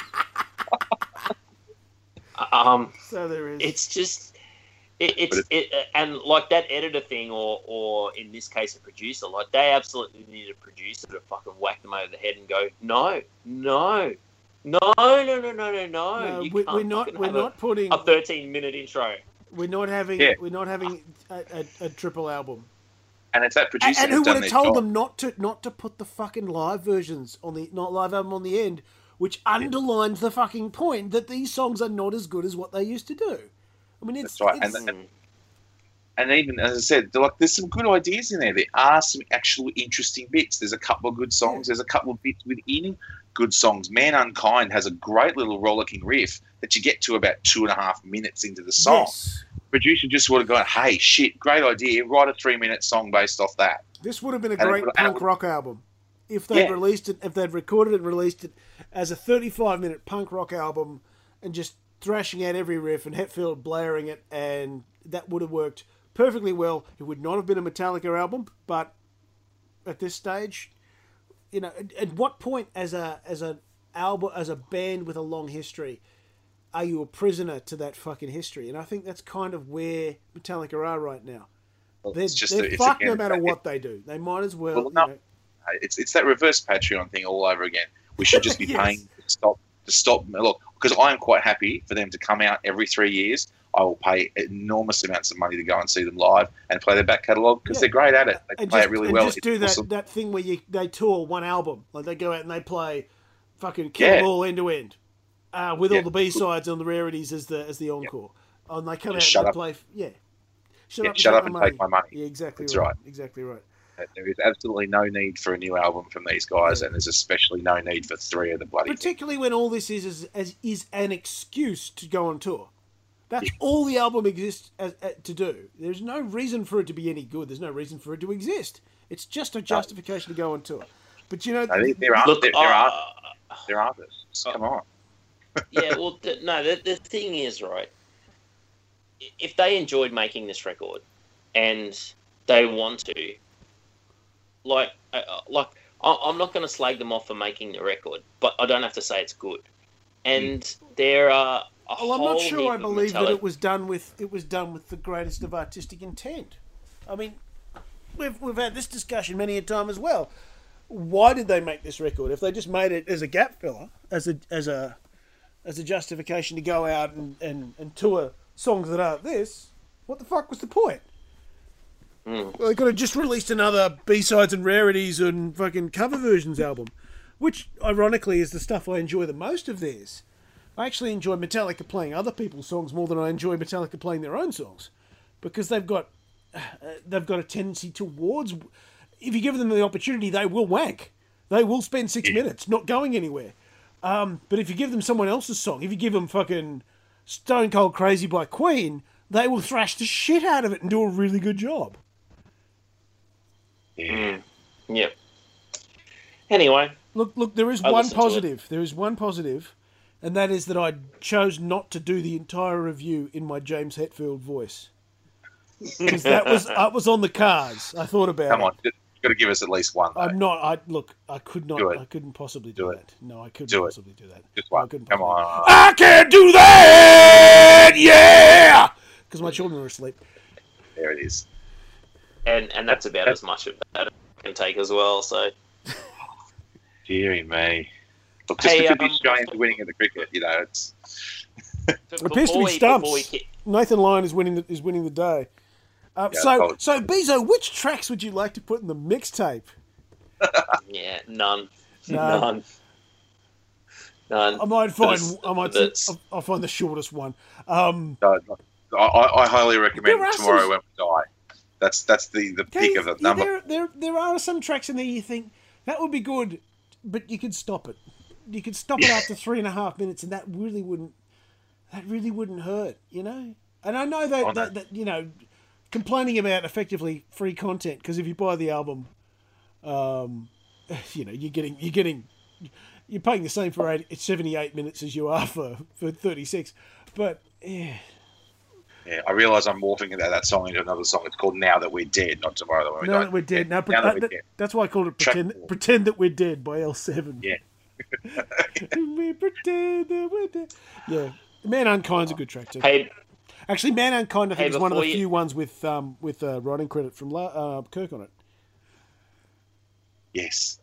um. So there is. It's just, it, it's But it, and like that editor thing, or or in this case, a producer. Like they absolutely need a producer to fucking whack them over the head and go, no, no, no, no, no, no, no, no. no, You we, can't we're not. fucking We're have not putting. a, a thirteen minute intro. We're not having. Yeah. We're not having a, a, a triple album. And it's that And, producer and who who's would done have their told job. them not to not to put the fucking live versions on the not live album on the end, which underlines the fucking point that these songs are not as good as what they used to do. I mean, it's That's right, and it's- the- And even as I said, they're like there's some good ideas in there. There are some actual interesting bits. There's a couple of good songs. There's a couple of bits within good songs. Man Unkind has a great little rollicking riff that you get to about two and a half minutes into the song. yes, Producer just would have gone, "Hey, shit, great idea. Write a three-minute song based off that." this would have been a And it great would- punk rock album if they'd Yeah. released it. If they'd recorded it and released it as a thirty-five minute punk rock album and just thrashing out every riff and Hetfield blaring it, and that would have worked perfectly well. It would not have been a Metallica album, but at this stage, you know, at, at what point as a as an album as a band with a long history are you a prisoner to that fucking history? And I think that's kind of where Metallica are right now. Well, They're, it's just they're a- it's fucked again, no matter it- what they do. They might as well. Well, you no. know, It's it's that reverse Patreon thing all over again. We should just be Yes. paying to stop to stop. Look, because I am quite happy for them to come out every three years. I will pay enormous amounts of money to go and see them live and play their back catalogue because Yeah. they're great at it. They and play just, it really and well. just It's do that, awesome. that thing where you they tour one album. Like they go out and they play fucking Kill Yeah. 'Em All end to end. Uh, with Yeah. all the B sides and the rarities as the as the encore. And they come Just out shut and up. they play yeah. Shut Yeah, up, shut take up my and money. take my money. Yeah, exactly That's right. right. Exactly right. There is absolutely no need for a new album from these guys, and there's especially no need for three of the bloody things. Particularly when all this is is, as, is an excuse to go on tour. That's all the album exists as, uh, to do. There's no reason for it to be any good. There's no reason for it to exist. It's just a justification to go on tour. But you know, No, there, there are Look, there, there uh, are there are artists. Come on. yeah, well, th- no, the, the thing is, right, if they enjoyed making this record and they want to, like, uh, like I- I'm not going to slag them off for making the record, but I don't have to say it's good. And there are a well, I'm not whole sure heap I of believe that Metallica- it was done with it was done with the greatest of artistic intent. I mean, we've we've had this discussion many a time as well. Why did they make this record? If they just made it as a gap filler, as a as a as a justification to go out and, and, and tour songs that aren't this, what the fuck was the point? Mm. Well, they could have just released another B-sides and rarities and fucking cover versions album, which, ironically, is the stuff I enjoy the most of theirs. I actually enjoy Metallica playing other people's songs more than I enjoy Metallica playing their own songs, because they've got uh, they've got a tendency towards. If you give them the opportunity, they will wank. They will spend six minutes not going anywhere. Um, but if you give them someone else's song, if you give them fucking Stone Cold Crazy by Queen, they will thrash the shit out of it and do a really good job. Mm. Yep. Anyway, Look, look, there is I one listened to it. positive. There is one positive, and that is that I chose not to do the entire review in my James Hetfield voice. because that was that was on the cards. I thought about Come it. on, you've got to give us at least one. Though. I'm not. I look. I could not. Do it. I couldn't possibly Do do, it. that. No, I couldn't Do it. possibly do that. Just No, I one. couldn't Come possibly- on. I can't do that. Yeah, because my children are asleep. There it is. and and that's about as much of that I can take as well. So, Deary me. Look, just Hey, because the um, Australians are winning in the cricket, you know, it's b- It appears to before be we- stumps. before we ki- Nathan Lyon is winning the is winning the day. Uh, Yeah, so probably. so Bezo, which tracks would you like to put in the mixtape? yeah, none, No. none, none. I might For find this- I might for this. I'll, I'll find the shortest one. Um, uh, I, I I highly recommend There are Tomorrow some- When We Die. That's that's the, the okay, peak of the yeah, number. there, there there are some tracks in there you think that would be good, but you could stop it. You could stop it after three and a half minutes, and that really wouldn't that really wouldn't hurt, you know. And I know that Oh, no. that, that you know, complaining about effectively free content, because if you buy the album, um, you know, you're getting you're getting you're paying the same for eight, seventy-eight minutes as you are for for thirty-six, but yeah. Yeah, I realise I'm morphing that, that song into another song. It's called Now That We're Dead, not Tomorrow That We're Now Die. that we're dead. Now, Now pre- That that- We're that- Dead. that's why I called it Track pretend, four. pretend That We're Dead by L seven. Yeah. We pretend that we're dead. Yeah. Man Unkind's a good track too. Hey, Actually, Man Unkind I think Hey, is one of the before you- few ones with um with uh, writing credit from La- uh, Kirk on it. Yes.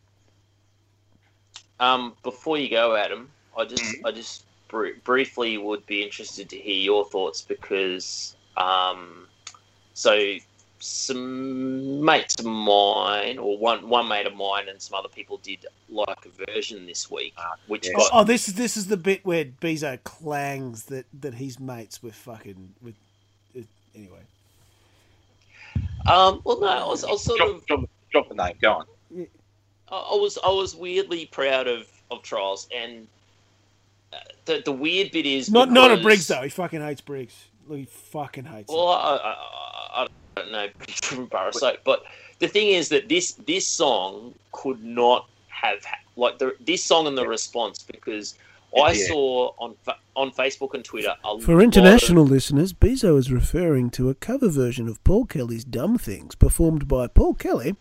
um, before you go, Adam, I just Mm-hmm. I just br- briefly would be interested to hear your thoughts because um, so some mates of mine, or one one mate of mine, and some other people did like a version this week, Ah, which yes. Oh, got oh, this is this is the bit where Bezo clangs that that he's mates with fucking with. Uh, anyway, um, well, no, I was, I was sort Drop, of drop, drop the name. Go on. I I was I was weirdly proud of, of Trials, and uh, the the weird bit is not not a because- Briggs though. He fucking hates Briggs. Look, he fucking hates him. Well, I, I, I, I don't know from Barasite, but the thing is that this this song could not have like the this song and the response because I Yeah. saw on Fa- on Facebook and Twitter a For lot international of- listeners, Bezo is referring to a cover version of Paul Kelly's Dumb Things performed by Paul Kelly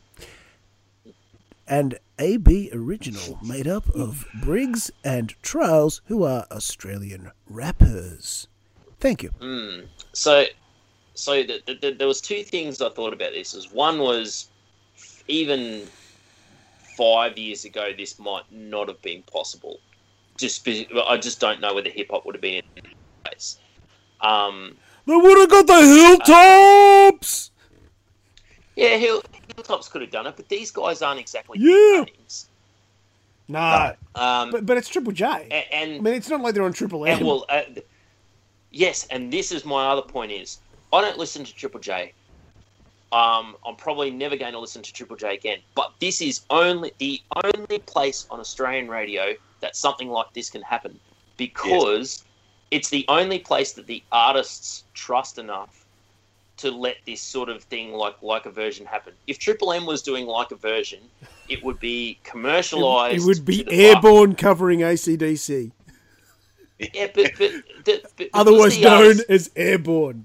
and A B Original, made up of Briggs and Trials, who are Australian rappers. Thank you. Mm. So, so the, the, the, there was two things I thought about this. Was one was even five years ago, this might not have been possible. Just be, I just don't know whether hip hop would have been in place. Um, They would have got the hilltops! yeah, Hill, Hilltops could have done it, but these guys aren't exactly Yeah. big names. No. Um, But, but it's Triple J. a- and I mean, it's not like they're on Triple M. And well, uh, yes, and this is my other point: is I don't listen to Triple J. Um, I'm probably never going to listen to Triple J again. But this is only the only place on Australian radio that something like this can happen, because it's the only place that the artists trust enough to let this sort of thing like like a version happen. If Triple M was doing like a version, it would be commercialized. It would be to the Airborne covering A C D C. Yeah, but, but, the, but because Otherwise the known artists- as Airborne.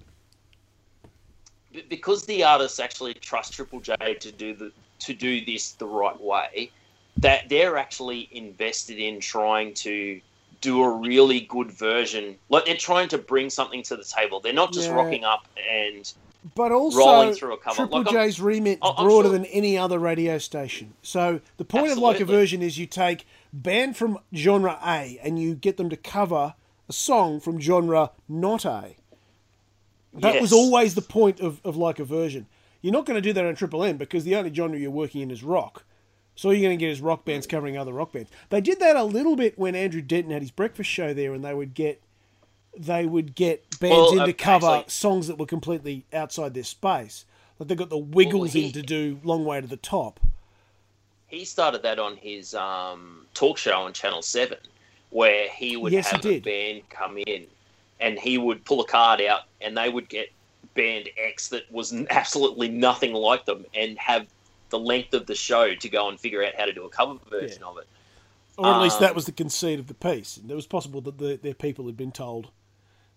because the artists actually trust Triple J to do the to do this the right way, that they're actually invested in trying to do a really good version. Like they're trying to bring something to the table. They're not just Yeah. rocking up and But also, rolling through a cover. Triple Like, I'm- J's remit I'm broader sure- than any other radio station. So the point of like a Absolutely. version is you take band from genre A and you get them to cover a song from genre not A. That was Yes. always the point of, of like a version. You're not going to do that on Triple M because the only genre you're working in is rock. So all you're going to get is rock bands covering other rock bands. They did that a little bit when Andrew Denton had his breakfast show there, and they would get they would get bands Well, in uh, to cover actually- songs that were completely outside their space. Like they got the Wiggles he- in to do Long Way to the Top. he started that on his um, talk show on Channel Seven, where he would Yes, he have a did. band come in, and he would pull a card out, and they would get band X that was n- absolutely nothing like them, and have the length of the show to go and figure out how to do a cover version of it. Or at least that Um, was the conceit of the piece. And it was possible that the, their people had been told, you know,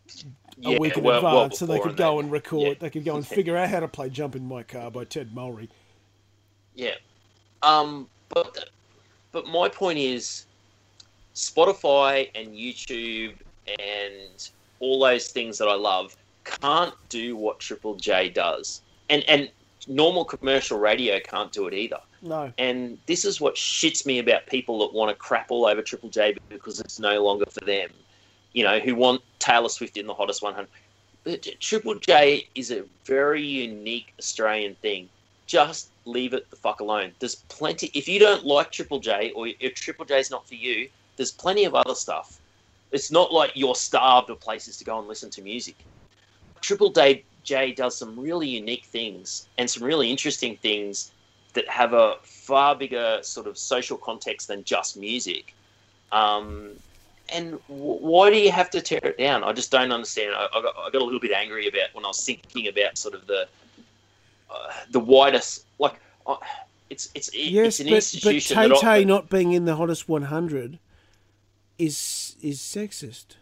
a Yeah, week in well- well advance, so they before could go and and they- record. yeah. They could go and figure out how to play "Jump in My Car" by Ted Mulry. Yeah. Um, but but my point is, Spotify and YouTube and all those things that I love can't do what Triple J does, and and normal commercial radio can't do it either. No. And this is what shits me about people that want to crap all over Triple J because it's no longer for them. You know, who want Taylor Swift in the hottest one hundred. But Triple J is a very unique Australian thing. Just leave it the fuck alone. There's plenty. If you don't like Triple J, or if Triple J is not for you, there's plenty of other stuff. It's not like you're starved of places to go and listen to music. Triple J does some really unique things and some really interesting things that have a far bigger sort of social context than just music. Um, and w- why do you have to tear it down? I just don't understand. I, I, got, I got a little bit angry about when I was thinking about sort of the uh, the widest, like uh, it's it's Yes, it's an but, but institution Tay that I, Tay not being in the hottest one hundred is is sexist.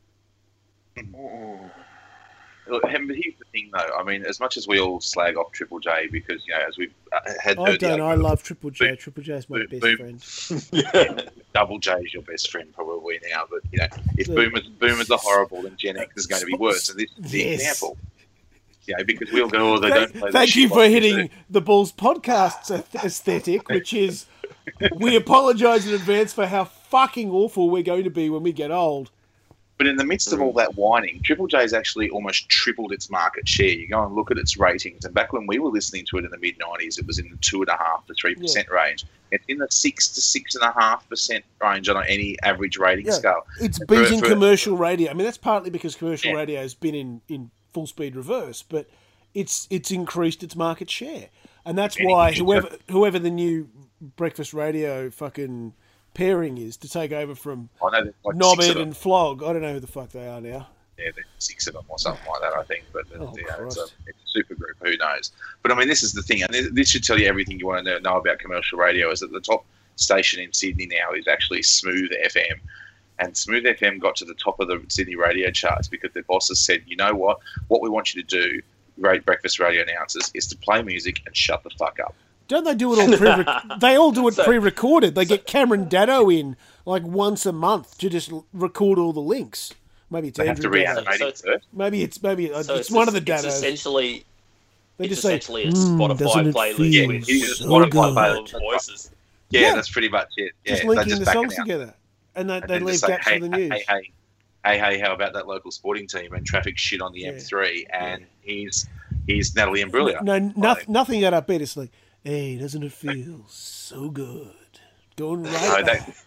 Look, but here's the thing, though. I mean, as much as we all slag off Triple J, because you know, as we've uh, had, I heard the don't. I argument, love Triple J. Boom. Triple J is my Boom. best Boom. friend. Double J is your best friend probably now. But you know, if Yeah. boomers boomers are horrible, then Gen X is going to be worse. And this is the Yes. example. You know, because we all go, oh, they Thank, don't play the thank shit you for like we hitting do. the Bulls podcast ath- aesthetic, which is we apologise in advance for how fucking awful we're going to be when we get old. But in the midst of all that whining, Triple J's actually almost tripled its market share. You go and look at its ratings, and back when we were listening to it in the mid nineties, it was in the two and a half to three percent range. It's in the six to six and a half percent range on any average rating Yeah, scale. it's And for- beating for- commercial radio. I mean, that's partly because commercial Yeah. radio has been in, in full speed reverse, but it's it's increased its market share, and that's And why it- whoever whoever the new breakfast radio fucking pairing is to take over from I know there's like six Knobhead of them. and Flog. I don't know who the fuck they are now. Yeah, there's six of them or something like that, I think. But Oh, you know, it's, a, Christ. it's a super group. Who knows? But I mean, this is the thing, and this, this should tell you everything you want to know, know about commercial radio. Is that the top station in Sydney now is actually Smooth F M, and Smooth F M got to the top of the Sydney radio charts because their bosses said, you know what? What we want you to do, great breakfast radio announcers, is to play music and shut the fuck up. Don't they do it all pre? They all do it So- pre-recorded. They get Cameron Dado in like once a month to just l- record all the links. Maybe it's They have to Andrew Dado. reanimate So it it's- first. Maybe it's maybe uh, So it's, one of the It's Dados. essentially They it's just say, essentially a "Mm, Spotify doesn't it playlist feel with Yeah, it's so Spotify good?" playlist voices. Yeah, Yeah. that's pretty much it. Yeah, Just they linking just the back songs it out. together, and they, And they then leave just say, gaps hey, for the news. Hey, hey, hey, hey, how about that local sporting team and traffic shit on the Yeah. M three? And he's he's Natalie Imbruglia. No, Like, nothing, nothing that upbeat. It's like, hey, doesn't it feel so good? Going right No, that- back.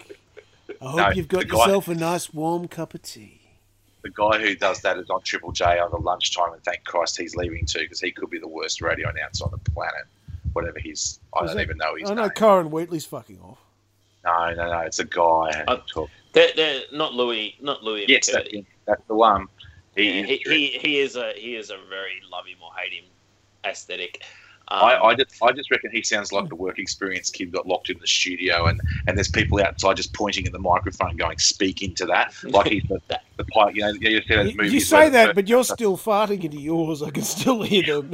I hope no, you've got the guy- yourself a nice warm cup of tea. The guy who does that is on Triple J over lunchtime, and thank Christ he's leaving too, because he could be the worst radio announcer on the planet. Whatever he's, I Is don't that- even know his I know name. Corin Wheatley's fucking off. No, no, no, it's a guy. Uh, Talk- They're, they're not Louis, not Louis yes, that's, McCurdy. that's the one. He, He, is he, he is a he is a very love him or hate him aesthetic. Um, I, I just, I just reckon he sounds like the work experience kid got locked in the studio, and, and there's people outside just pointing at the microphone, going, "Speak into that," like he's the, the pilot. You know, you see those You, movies. you where say the- that, but you're still farting into yours. I can still hear them.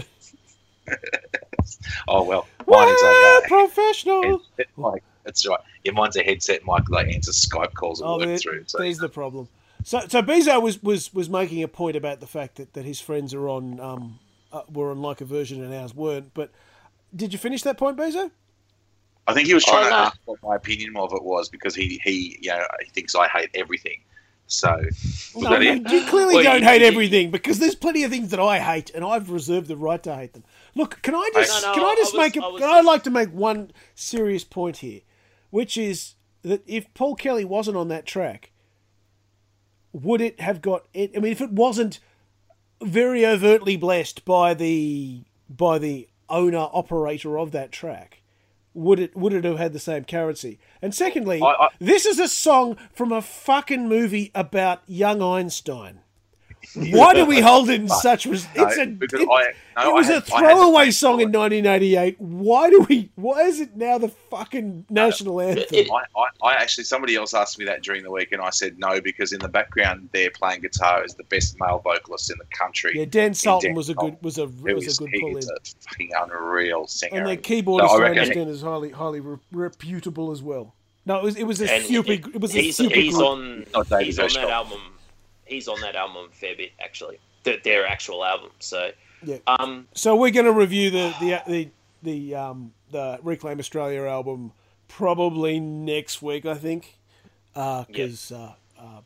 oh well, mine is a Well, uh, professional. headset mic. That's right. Yeah, mine's a headset mic that answers Skype calls and Oh, work there, through. So there's the problem. So, so Bezo was, was, was making a point about the fact that, that his friends are on um uh, were on like a version and ours weren't. But did you finish that point, Bezo? I think he was trying Oh, to no. ask what my opinion of it was, because he, he, you know, he thinks I hate everything. So was No, that no, it? you clearly Well, don't you- hate you- everything, because there's plenty of things that I hate, and I've reserved the right to hate them. Look, can I just No, no, can I I- just I was- make a, I was can I just- like to make one serious point here, which is that if Paul Kelly wasn't on that track, would it have got it? I mean, if it wasn't very overtly blessed by the by the owner operator of that track, would it would it have had the same currency? And secondly, I- I- this is a song from a fucking movie about young Einstein. Why do we hold it in such? Res- No, it's a. because It, I- no, it was I a had- I had the throwaway same song in nineteen eighty-eight. Why do we? Why is it now the fucking national anthem? it- I, I, I actually, somebody else asked me that during the week, and I said no, because in the background they're playing guitar as the best male vocalist in the country. yeah, Dan Sultan Dan was a good was a It was a good he pull is in, a fucking unreal singer. and their So keyboardist I I reckon- understand is highly highly re- reputable as well. No, it was it was a And super. it- It was a he's super. he's good- on Not David he's on Hirschfeld. that album. He's on that album a fair bit actually. Their, their actual album. So Yeah. um So we're going to review the the the the um the Reclaim Australia album probably next week, I think, because uh, uh,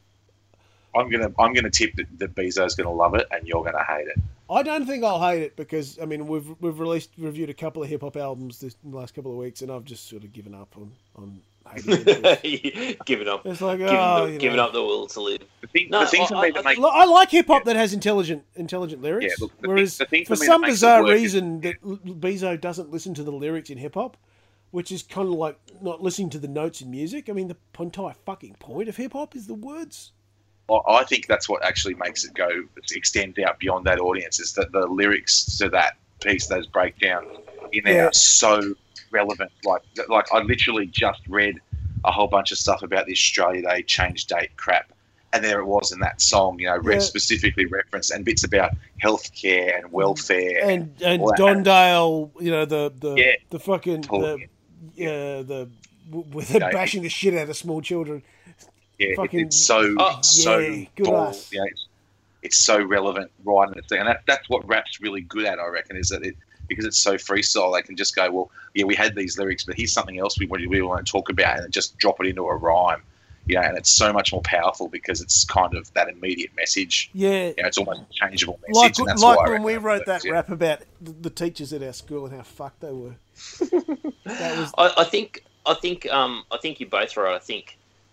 I'm gonna I'm gonna tip that, that Bezo's gonna love it, and you're gonna hate it. I don't think I'll hate it because I mean we've we've released reviewed a couple of hip hop albums this in the last couple of weeks, and I've just sort of given up on on hating it. giving up. It's like Giving, oh, the, you giving know. up the will to live. The thing, No, the thing I- for I- me that I- makes Look, I like hip hop that has intelligent intelligent lyrics. Yeah, look, the thing- whereas the thing for for me some that makes it bizarre work is- reason that L- Bezo doesn't listen to the lyrics in hip hop, which is kind of like not listening to the notes in music. I mean, the entire fucking point of hip hop is the words. I I think that's what actually makes it go extend out beyond that audience, is that the lyrics to that piece, those breakdowns in there, Yeah. are so relevant. Like, like I literally just read a whole bunch of stuff about the Australia Day change date crap, and there it was in that song. You know, re- Yeah. specifically referenced, and bits about healthcare and welfare. And and all that. Dondale, you know the the Yeah. the fucking the Totally. yeah the with the Yeah. bashing the shit out of small children. Yeah, it- fucking- it's so Oh, so yeah, good ball, ass. you know, it's, it's so relevant right in the thing, and that, that's what rap's really good at, I reckon, is that it because it's so freestyle, they can just go, well, yeah, we had these lyrics, but here's something else we want we want to talk about, and just drop it into a rhyme, you know, and it's so much more powerful because it's kind of that immediate message. Yeah, You know, it's almost a changeable message, like and that's like why I when we reckon it wrote that works, yeah. rap about the, the teachers at our school and how fucked they were. That was I, I think I think um I think you're both right. I think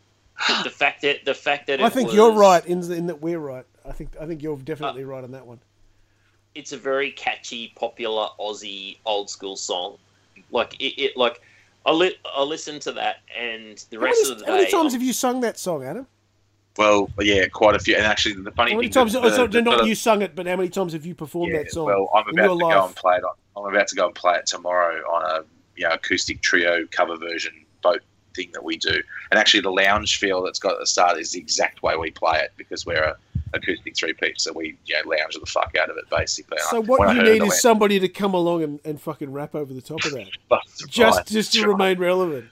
the fact that the fact that I it think was, you're right in, the, in that we're right. I think I think you're definitely right on that one. It's a very catchy, popular Aussie old school song. Like it, it like I li- I listened to that and the How rest many, of the how many day. times have you sung that song, Adam? Well, yeah, quite a few, and actually, the funny How many thing, times? that oh, the- so, the- not the- you sung it, but how many times have you performed Yeah, that song? well, I'm in about your to life? go and play it. On, I'm about to go and play it tomorrow on a you know acoustic trio cover version boat thing that we do. And actually, the lounge feel that's got at the start is the exact way we play it because we're a acoustic three piece, so we you know lounge the fuck out of it basically. So And I- what when I you heard it, need I is went, somebody to come along and, and fucking rap over the top of that, "That's just right, just to that's right." remain relevant.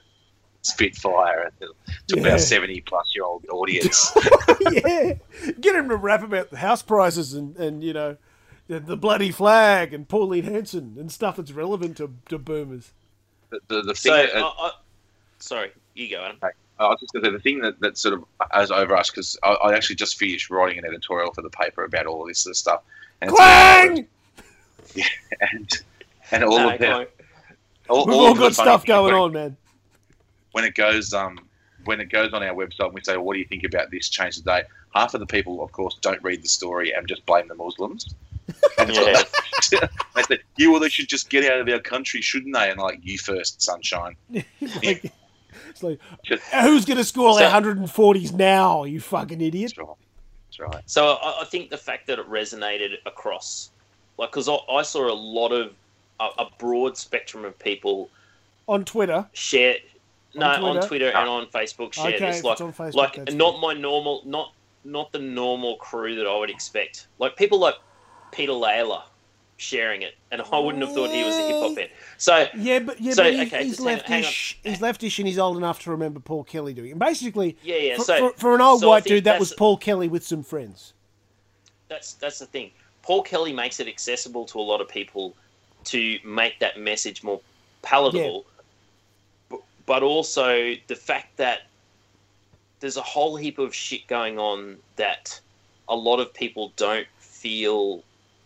Spitfire and to Yeah. about seventy plus year old audience. Yeah, get him to rap about the house prices and, and you know the, the bloody flag and Pauline Hanson and stuff that's relevant to, to boomers. the, the, the so thing that, I, I, sorry, you go, Adam. I was just going to say the thing that, that sort of has over us because I, I actually just finished writing an editorial for the paper about all of this sort of stuff. And it's Clang! Yeah, and and all No, of go that. on. All, We've all all of the got funny stuff things going when, on, man. When it goes, um, when it goes on our website, and we say, well, "What do you think about this change today?" Half of the people, of course, don't read the story and just blame the Muslims. And it's Yeah. like, they say, "Yeah, well, they should just get out of our country, shouldn't they?" And I'm like, you first, sunshine. Like, it's like, Just, who's going to score So- their one hundred forties now, you fucking idiot? that's right. That's right. So I, I think the fact that it resonated across, like, because I, I saw a lot of a, a broad spectrum of people On Twitter. share. No, On Twitter? on Twitter and on Facebook, share Okay, this. if Like, it's on Facebook, like that's not good. my normal, not not the normal crew that I would expect. Like people like Peter Layla sharing it, and I wouldn't have thought he was a hip hop fan. So Yeah, but yeah, So, but he, okay, he's just hang- hang leftish. He's leftish, and he's old enough to remember Paul Kelly doing it. And basically, yeah, yeah. for, So for, for an old so I white think dude, that that's- was Paul Kelly with some friends. That's that's the thing. Paul Kelly makes it accessible to a lot of people to make that message more palatable. But, but also the fact that there's a whole heap of shit going on that a lot of people don't feel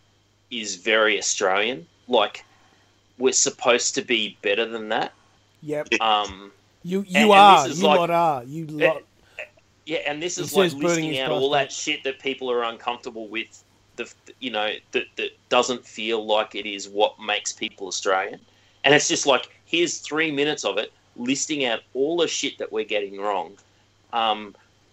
is very Australian. Like we're supposed to be better than that. Yep, Um, you and you are. this is You like- lot are. You lot. Yeah, and this It is like says burning listing his out all that passport. shit that people are uncomfortable with. The you know that that doesn't feel like it is what makes people Australian, and it's just like here's three minutes of it listing out all the shit that we're getting wrong, um,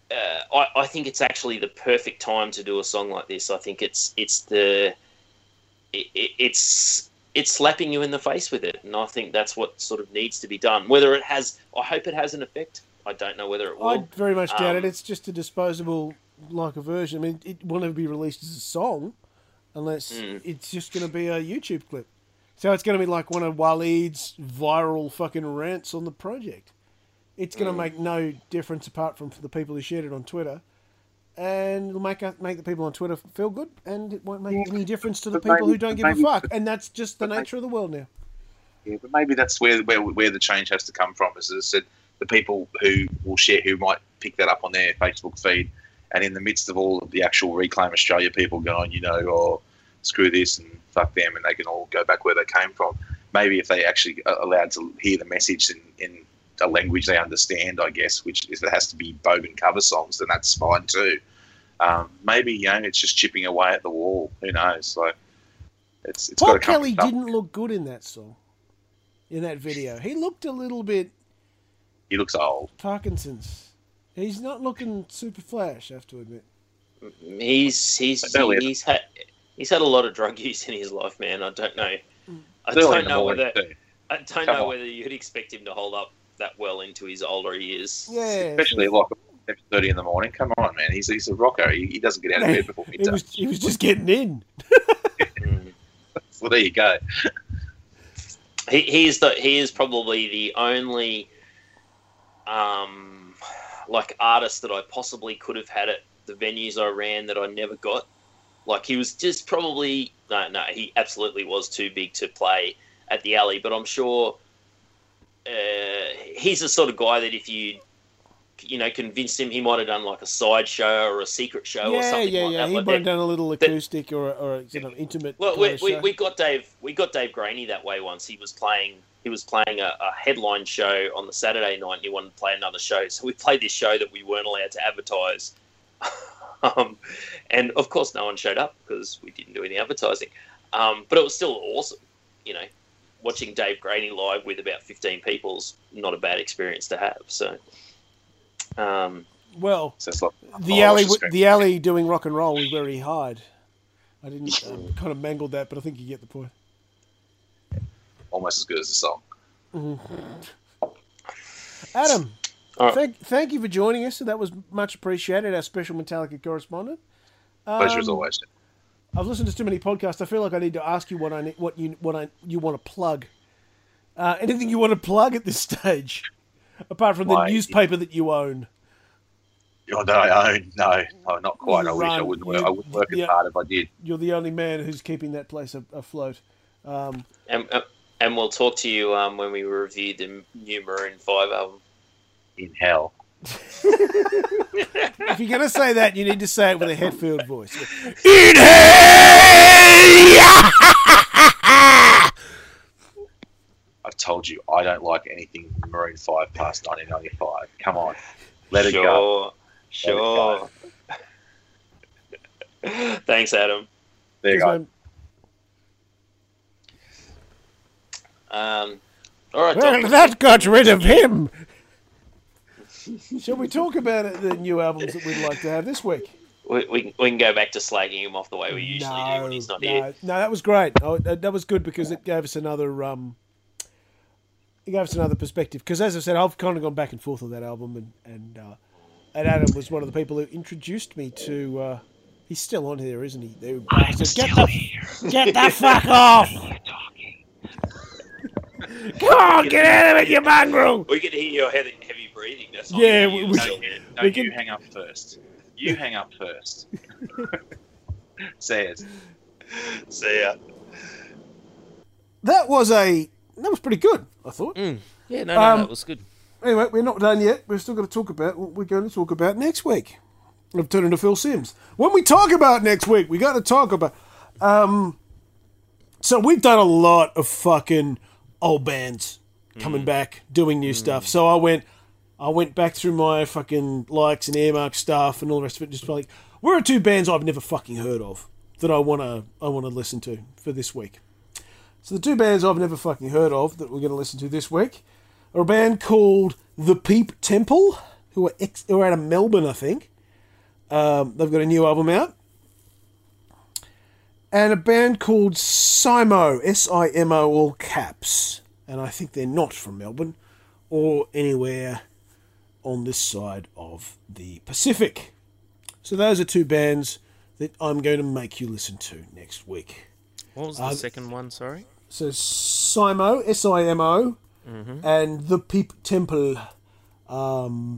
uh, I, I think it's actually the perfect time to do a song like this. I think it's it's the it, it, it's it's slapping you in the face with it, and I think that's what sort of needs to be done. Whether it has, I hope it has an effect. I don't know whether it will. I very much doubt Um, it. It's just a disposable like a version. I mean, it won't ever be released as a song unless Mm. it's just going to be a YouTube clip. So it's going to be like one of Waleed's viral fucking rants on the project. It's going to Mm. make no difference apart from the people who shared it on Twitter, and it'll make make the people on Twitter feel good, and it won't make any difference to the But people maybe- who don't but give a maybe- fuck. And that's just the but nature of the world now. Yeah, but maybe that's where, where where the change has to come from. As I said, the people who will share, who might pick that up on their Facebook feed, and in the midst of all of the actual Reclaim Australia people going, you know, or screw this and fuck them, and they can all go back where they came from. Maybe if they actually are allowed to hear the message in, in a language they understand, I guess, which if it has to be bogan cover songs, then that's fine too. Um, maybe, you know, it's just chipping away at the wall. Who knows? Like, it's it's got Paul to come Kelly from didn't look good in that song, in that video. He looked a little bit He looks old. Parkinson's. He's not looking super flash, I have to admit. He's he's Early- he's had he's had a lot of drug use in his life, man. I don't know. I It's early in don't the know morning whether too. I don't Come know on. whether you'd expect him to hold up that well into his older years. Yeah. Especially like seven thirty in the morning. Come on, man. He's he's a rocker. He, he doesn't get out of bed before He midday. was, he was just getting in. Mm. Well, there you go. He he is the he is probably the only um like artist that I possibly could have had at the venues I ran that I never got. Like he was just probably no no he absolutely was too big to play at the alley. But I'm sure uh, he's the sort of guy that if you you know convinced him, he might have done like a side show or a secret show or Yeah, something yeah, like yeah. that. He Like might that- have done a little acoustic or, or a sort of intimate. Well, kind we, of we, show. we got Dave. We got Dave Graney that way once. He was playing. He was playing a, a headline show on the Saturday night, and he wanted to play another show. So we played this show that we weren't allowed to advertise, um, and of course, no one showed up because we didn't do any advertising. Um, but it was still awesome. You know, watching Dave Graney live with about fifteen people's not a bad experience to have. So, um, Well, So it's like the oh, alley, it's just the alley doing rock and roll was where he hide. I didn't um, kind of mangled that, but I think you get the point. almost as good as the song. Adam, All right. thank thank you for joining us. That was much appreciated. Our special Metallica correspondent. Pleasure as Um, always. I've listened to too many podcasts. I feel like I need to ask you what I ne- what you what I you want to plug. Uh, anything you want to plug at this stage, apart from the My- newspaper that you own. Oh, no, I own, no, no, not quite. I You wish I run- wouldn't work. you- I wouldn't work as yeah. hard if I did. You're the only man who's keeping that place a- afloat. Um, and uh, and we'll talk to you um, when we review the new Maroon Five album. In hell. if you're going to say that, you need to say it with a Hetfield voice. I've told you, I don't like anything Maroon five past nineteen ninety-five. Come on. Let it sure, go. Sure. Thanks, Adam. There you Cheers, go. man. Um, all right, Well, Doc. that got rid of him. Shall we talk about it, the new albums that we'd like to have this week? we, we, can- we can go back to slagging him off the way we usually no, do when he's not no, here. no, that was great. Oh, that that was good because it gave us another. Um, it gave us another perspective. Because as I said, I've kind of gone back and forth on that album, and and, uh, and Adam was one of the people who introduced me to. Uh, he's still on here, isn't he? There, bastard. Get the get the fuck off! Come on, get out of it, you mongrel! We can hear your heavy, heavy breathing. That's all Yeah, we we- can we- hear. No, no, We you can- hang up first. You hang up first. Say it. See ya. That was a that was pretty good, I thought. Mm. Yeah, no, no, Um, that was good. Anyway, we're not done yet. We're still going to talk about what we're going to talk about next week. I've turned into Phil Sims. When we talk about next week, we got to talk about. Um, so we've done a lot of fucking old bands coming back, doing new stuff. So I went, I went back through my fucking likes and earmark stuff and all the rest of it. Just like, where are two bands I've never fucking heard of that I wanna I wanna listen to for this week? So the two bands I've never fucking heard of that we're going to listen to this week are a band called The Peep Temple, who are ex- who are out of Melbourne, I think. Um, they've got a new album out. And a band called Simo, S I M O, all caps. And I think they're not from Melbourne or anywhere on this side of the Pacific. So those are two bands that I'm going to make you listen to next week. What was the uh, second one, sorry? So Simo, S I M O, mm-hmm. and The Peep Temple. Um,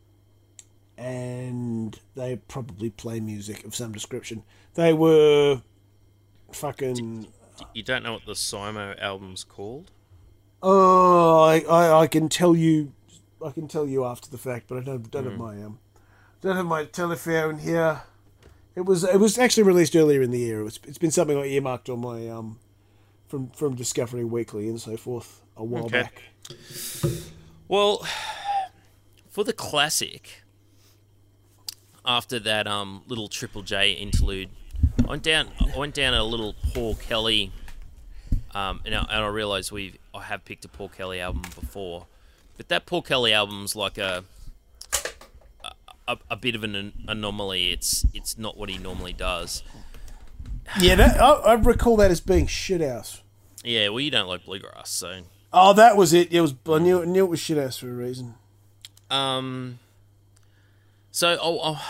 and they probably play music of some description. They were fucking... You don't know what the Simo album's called? Oh, I, I, I can tell you... I can tell you after the fact, but I don't don't mm. have my um don't have my telephone here. It was it was actually released earlier in the year. It was, it's been something I earmarked on my um from from Discovery Weekly and so forth a while okay. back. Well, for the classic, after that um little Triple J interlude, I went down I went down a little Paul Kelly, um and I, and I realised we I have picked a Paul Kelly album before. But that Paul Kelly album's like a, a a bit of an anomaly. It's it's not what he normally does. Yeah, that, I, I recall that as being shithouse. Yeah, well, you don't like bluegrass, so. Oh, that was it. It was. I knew, I knew it was shithouse for a reason. Um. So I, I,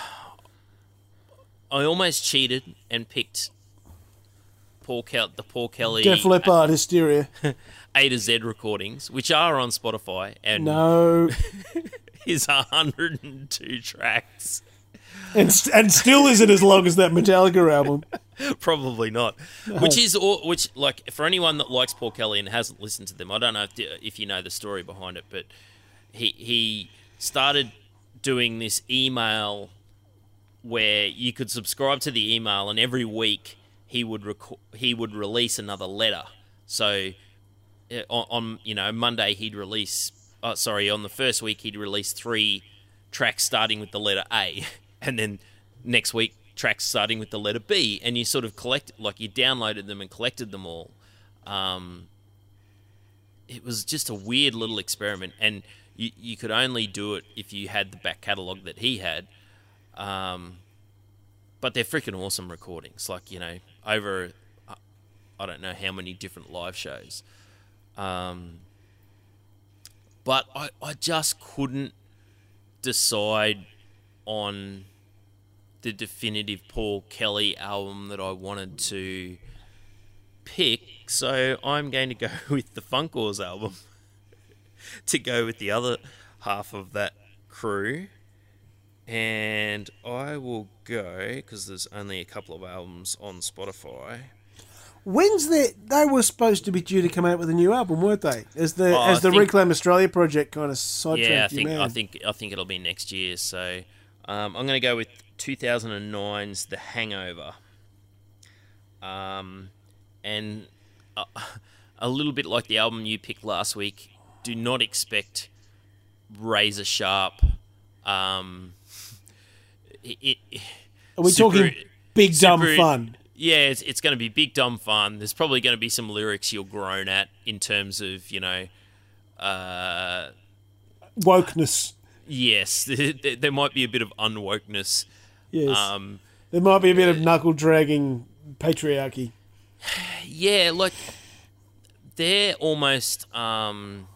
I almost cheated and picked Paul Kel- the Paul Kelly Def Leppard Hysteria. A to Z recordings, which are on Spotify, and no, is one hundred two tracks, and and still isn't as long as that Metallica album. Probably not. No. Which is which like for anyone that likes Paul Kelly and hasn't listened to them, I don't know if if you know the story behind it, but he he started doing this email where you could subscribe to the email, and every week he would rec- he would release another letter. So. On, on you know Monday he'd release oh, sorry on the first week he'd release three tracks starting with the letter A, and then next week tracks starting with the letter B, and you sort of collect like you downloaded them and collected them all. Um, it was just a weird little experiment, and you you could only do it if you had the back catalogue that he had. Um, but they're freaking awesome recordings, like you know over I don't know how many different live shows. Um, but I, I just couldn't decide on the definitive Paul Kelly album that I wanted to pick, so I'm going to go with the Funk Wars album to go with the other half of that crew. And I will go, because there's only a couple of albums on Spotify. When's the? They were supposed to be due to come out with a new album, weren't they? As the oh, as the think, Reclaim Australia project kind of sidetracked yeah, I think you, man. I think I think it'll be next year. So um, I'm going to go with two thousand nine's The Hangover. Um, and a, a little bit like the album you picked last week. Do not expect razor sharp. Um, it, it, Are we super, talking big dumb super, fun? Yeah, it's, it's going to be big, dumb fun. There's probably going to be some lyrics you'll groan at in terms of, you know... Uh, wokeness. Yes, there, there might be a bit of unwokeness. Yes. Um, there might be a bit of knuckle-dragging patriarchy. Yeah, like, they're almost... Um,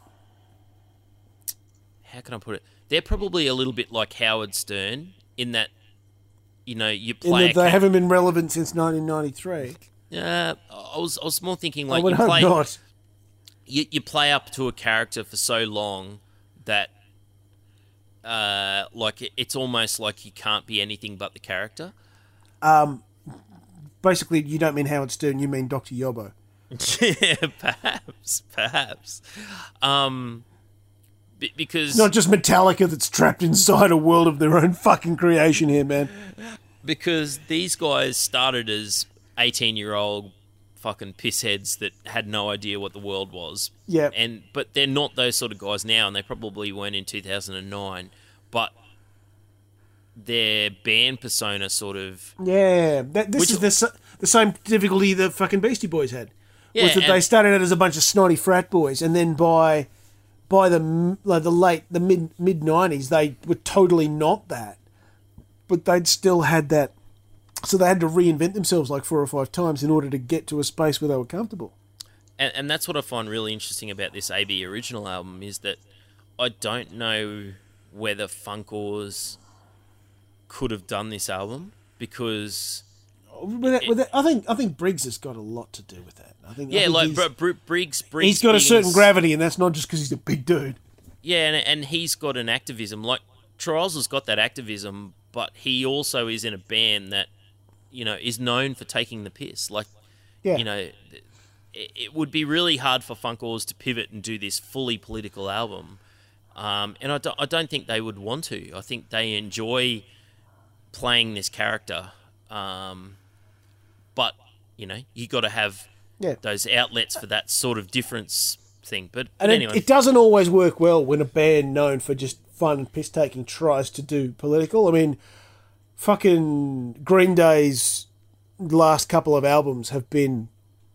how can I put it? They're probably a little bit like Howard Stern in that, you know, you play. In that they haven't been relevant since nineteen ninety-three. Yeah, uh, I was I was more thinking like I would you hope play. Not. You you play up to a character for so long that, uh, like it, it's almost like you can't be anything but the character. Um, basically, you don't mean Howard Stern. You mean Doctor Yobbo. Yeah, perhaps, perhaps. Um. Because not just Metallica that's trapped inside a world of their own fucking creation here, man. Because these guys started as eighteen-year-old fucking pissheads that had no idea what the world was. Yeah. And but they're not those sort of guys now, and they probably weren't in two thousand nine. But their band persona sort of... Yeah. That, this which, is the, the same difficulty the fucking Beastie Boys had. Yeah, was that they started out as a bunch of snotty frat boys, and then by... by the m- like the late the mid mid nineties they were totally not that, but they'd still had that, so they had to reinvent themselves like four or five times in order to get to a space where they were comfortable. And, and that's what I find really interesting about this A B original album is that I don't know whether Funkors could have done this album because With that, with that, I think I think Briggs has got a lot to do with that. I think I yeah, think like he's, Br- Br- Briggs, Briggs, he's got a being certain this- gravity, and that's not just because he's a big dude. Yeah, and, and he's got an activism. Like, Trials has got that activism, but he also is in a band that, you know, is known for taking the piss. Like, Yeah. you know, it, it would be really hard for Funkors to pivot and do this fully political album. Um, and I don't, I don't think they would want to. I think they enjoy playing this character. Um, but, you know, you got to have Yeah. those outlets for that sort of difference thing. But, And but it, anyway. it doesn't always work well when a band known for just fun and piss taking tries to do political. I mean, fucking Green Day's last couple of albums have been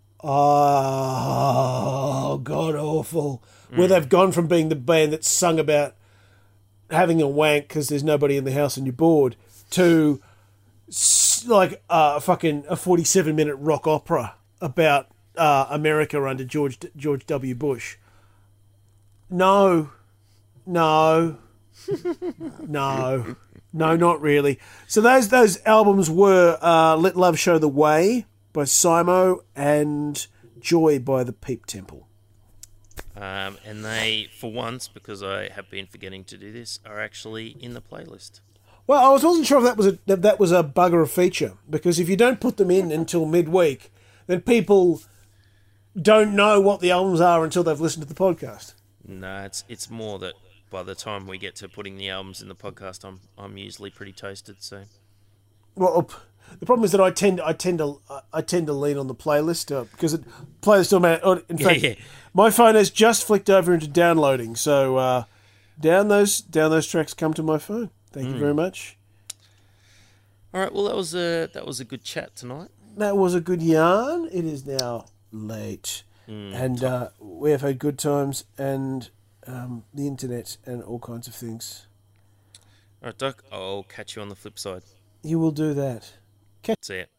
oh god awful. Mm. Where they've gone from being the band that sung about having a wank because there's nobody in the house and you're bored to like uh, fucking a forty-seven minute rock opera about uh, America under George George W. Bush. No, no, no, no, not really. So those those albums were uh, Let Love Show the Way by Simo and Joy by the Peep Temple. Um, and they, for once, because I have been forgetting to do this, are actually in the playlist. Well, I wasn't sure if that was a if that was a bug or a feature, because if you don't put them in until midweek, then people don't know what the albums are until they've listened to the podcast. No, it's it's more that by the time we get to putting the albums in the podcast, I'm I'm usually pretty toasted. So, well, the problem is that I tend I tend to I tend to lean on the playlist uh, because it playlist automatic. In fact, yeah, yeah. my phone has just flicked over into downloading, so uh, down those down those tracks come to my phone. Thank mm. you very much. All right, well that was a that was a good chat tonight. That was a good yarn. It is now late, mm, and uh, we have had good times and um, the internet and all kinds of things. All right, Doc. I'll catch you on the flip side. You will do that. Catch- See ya.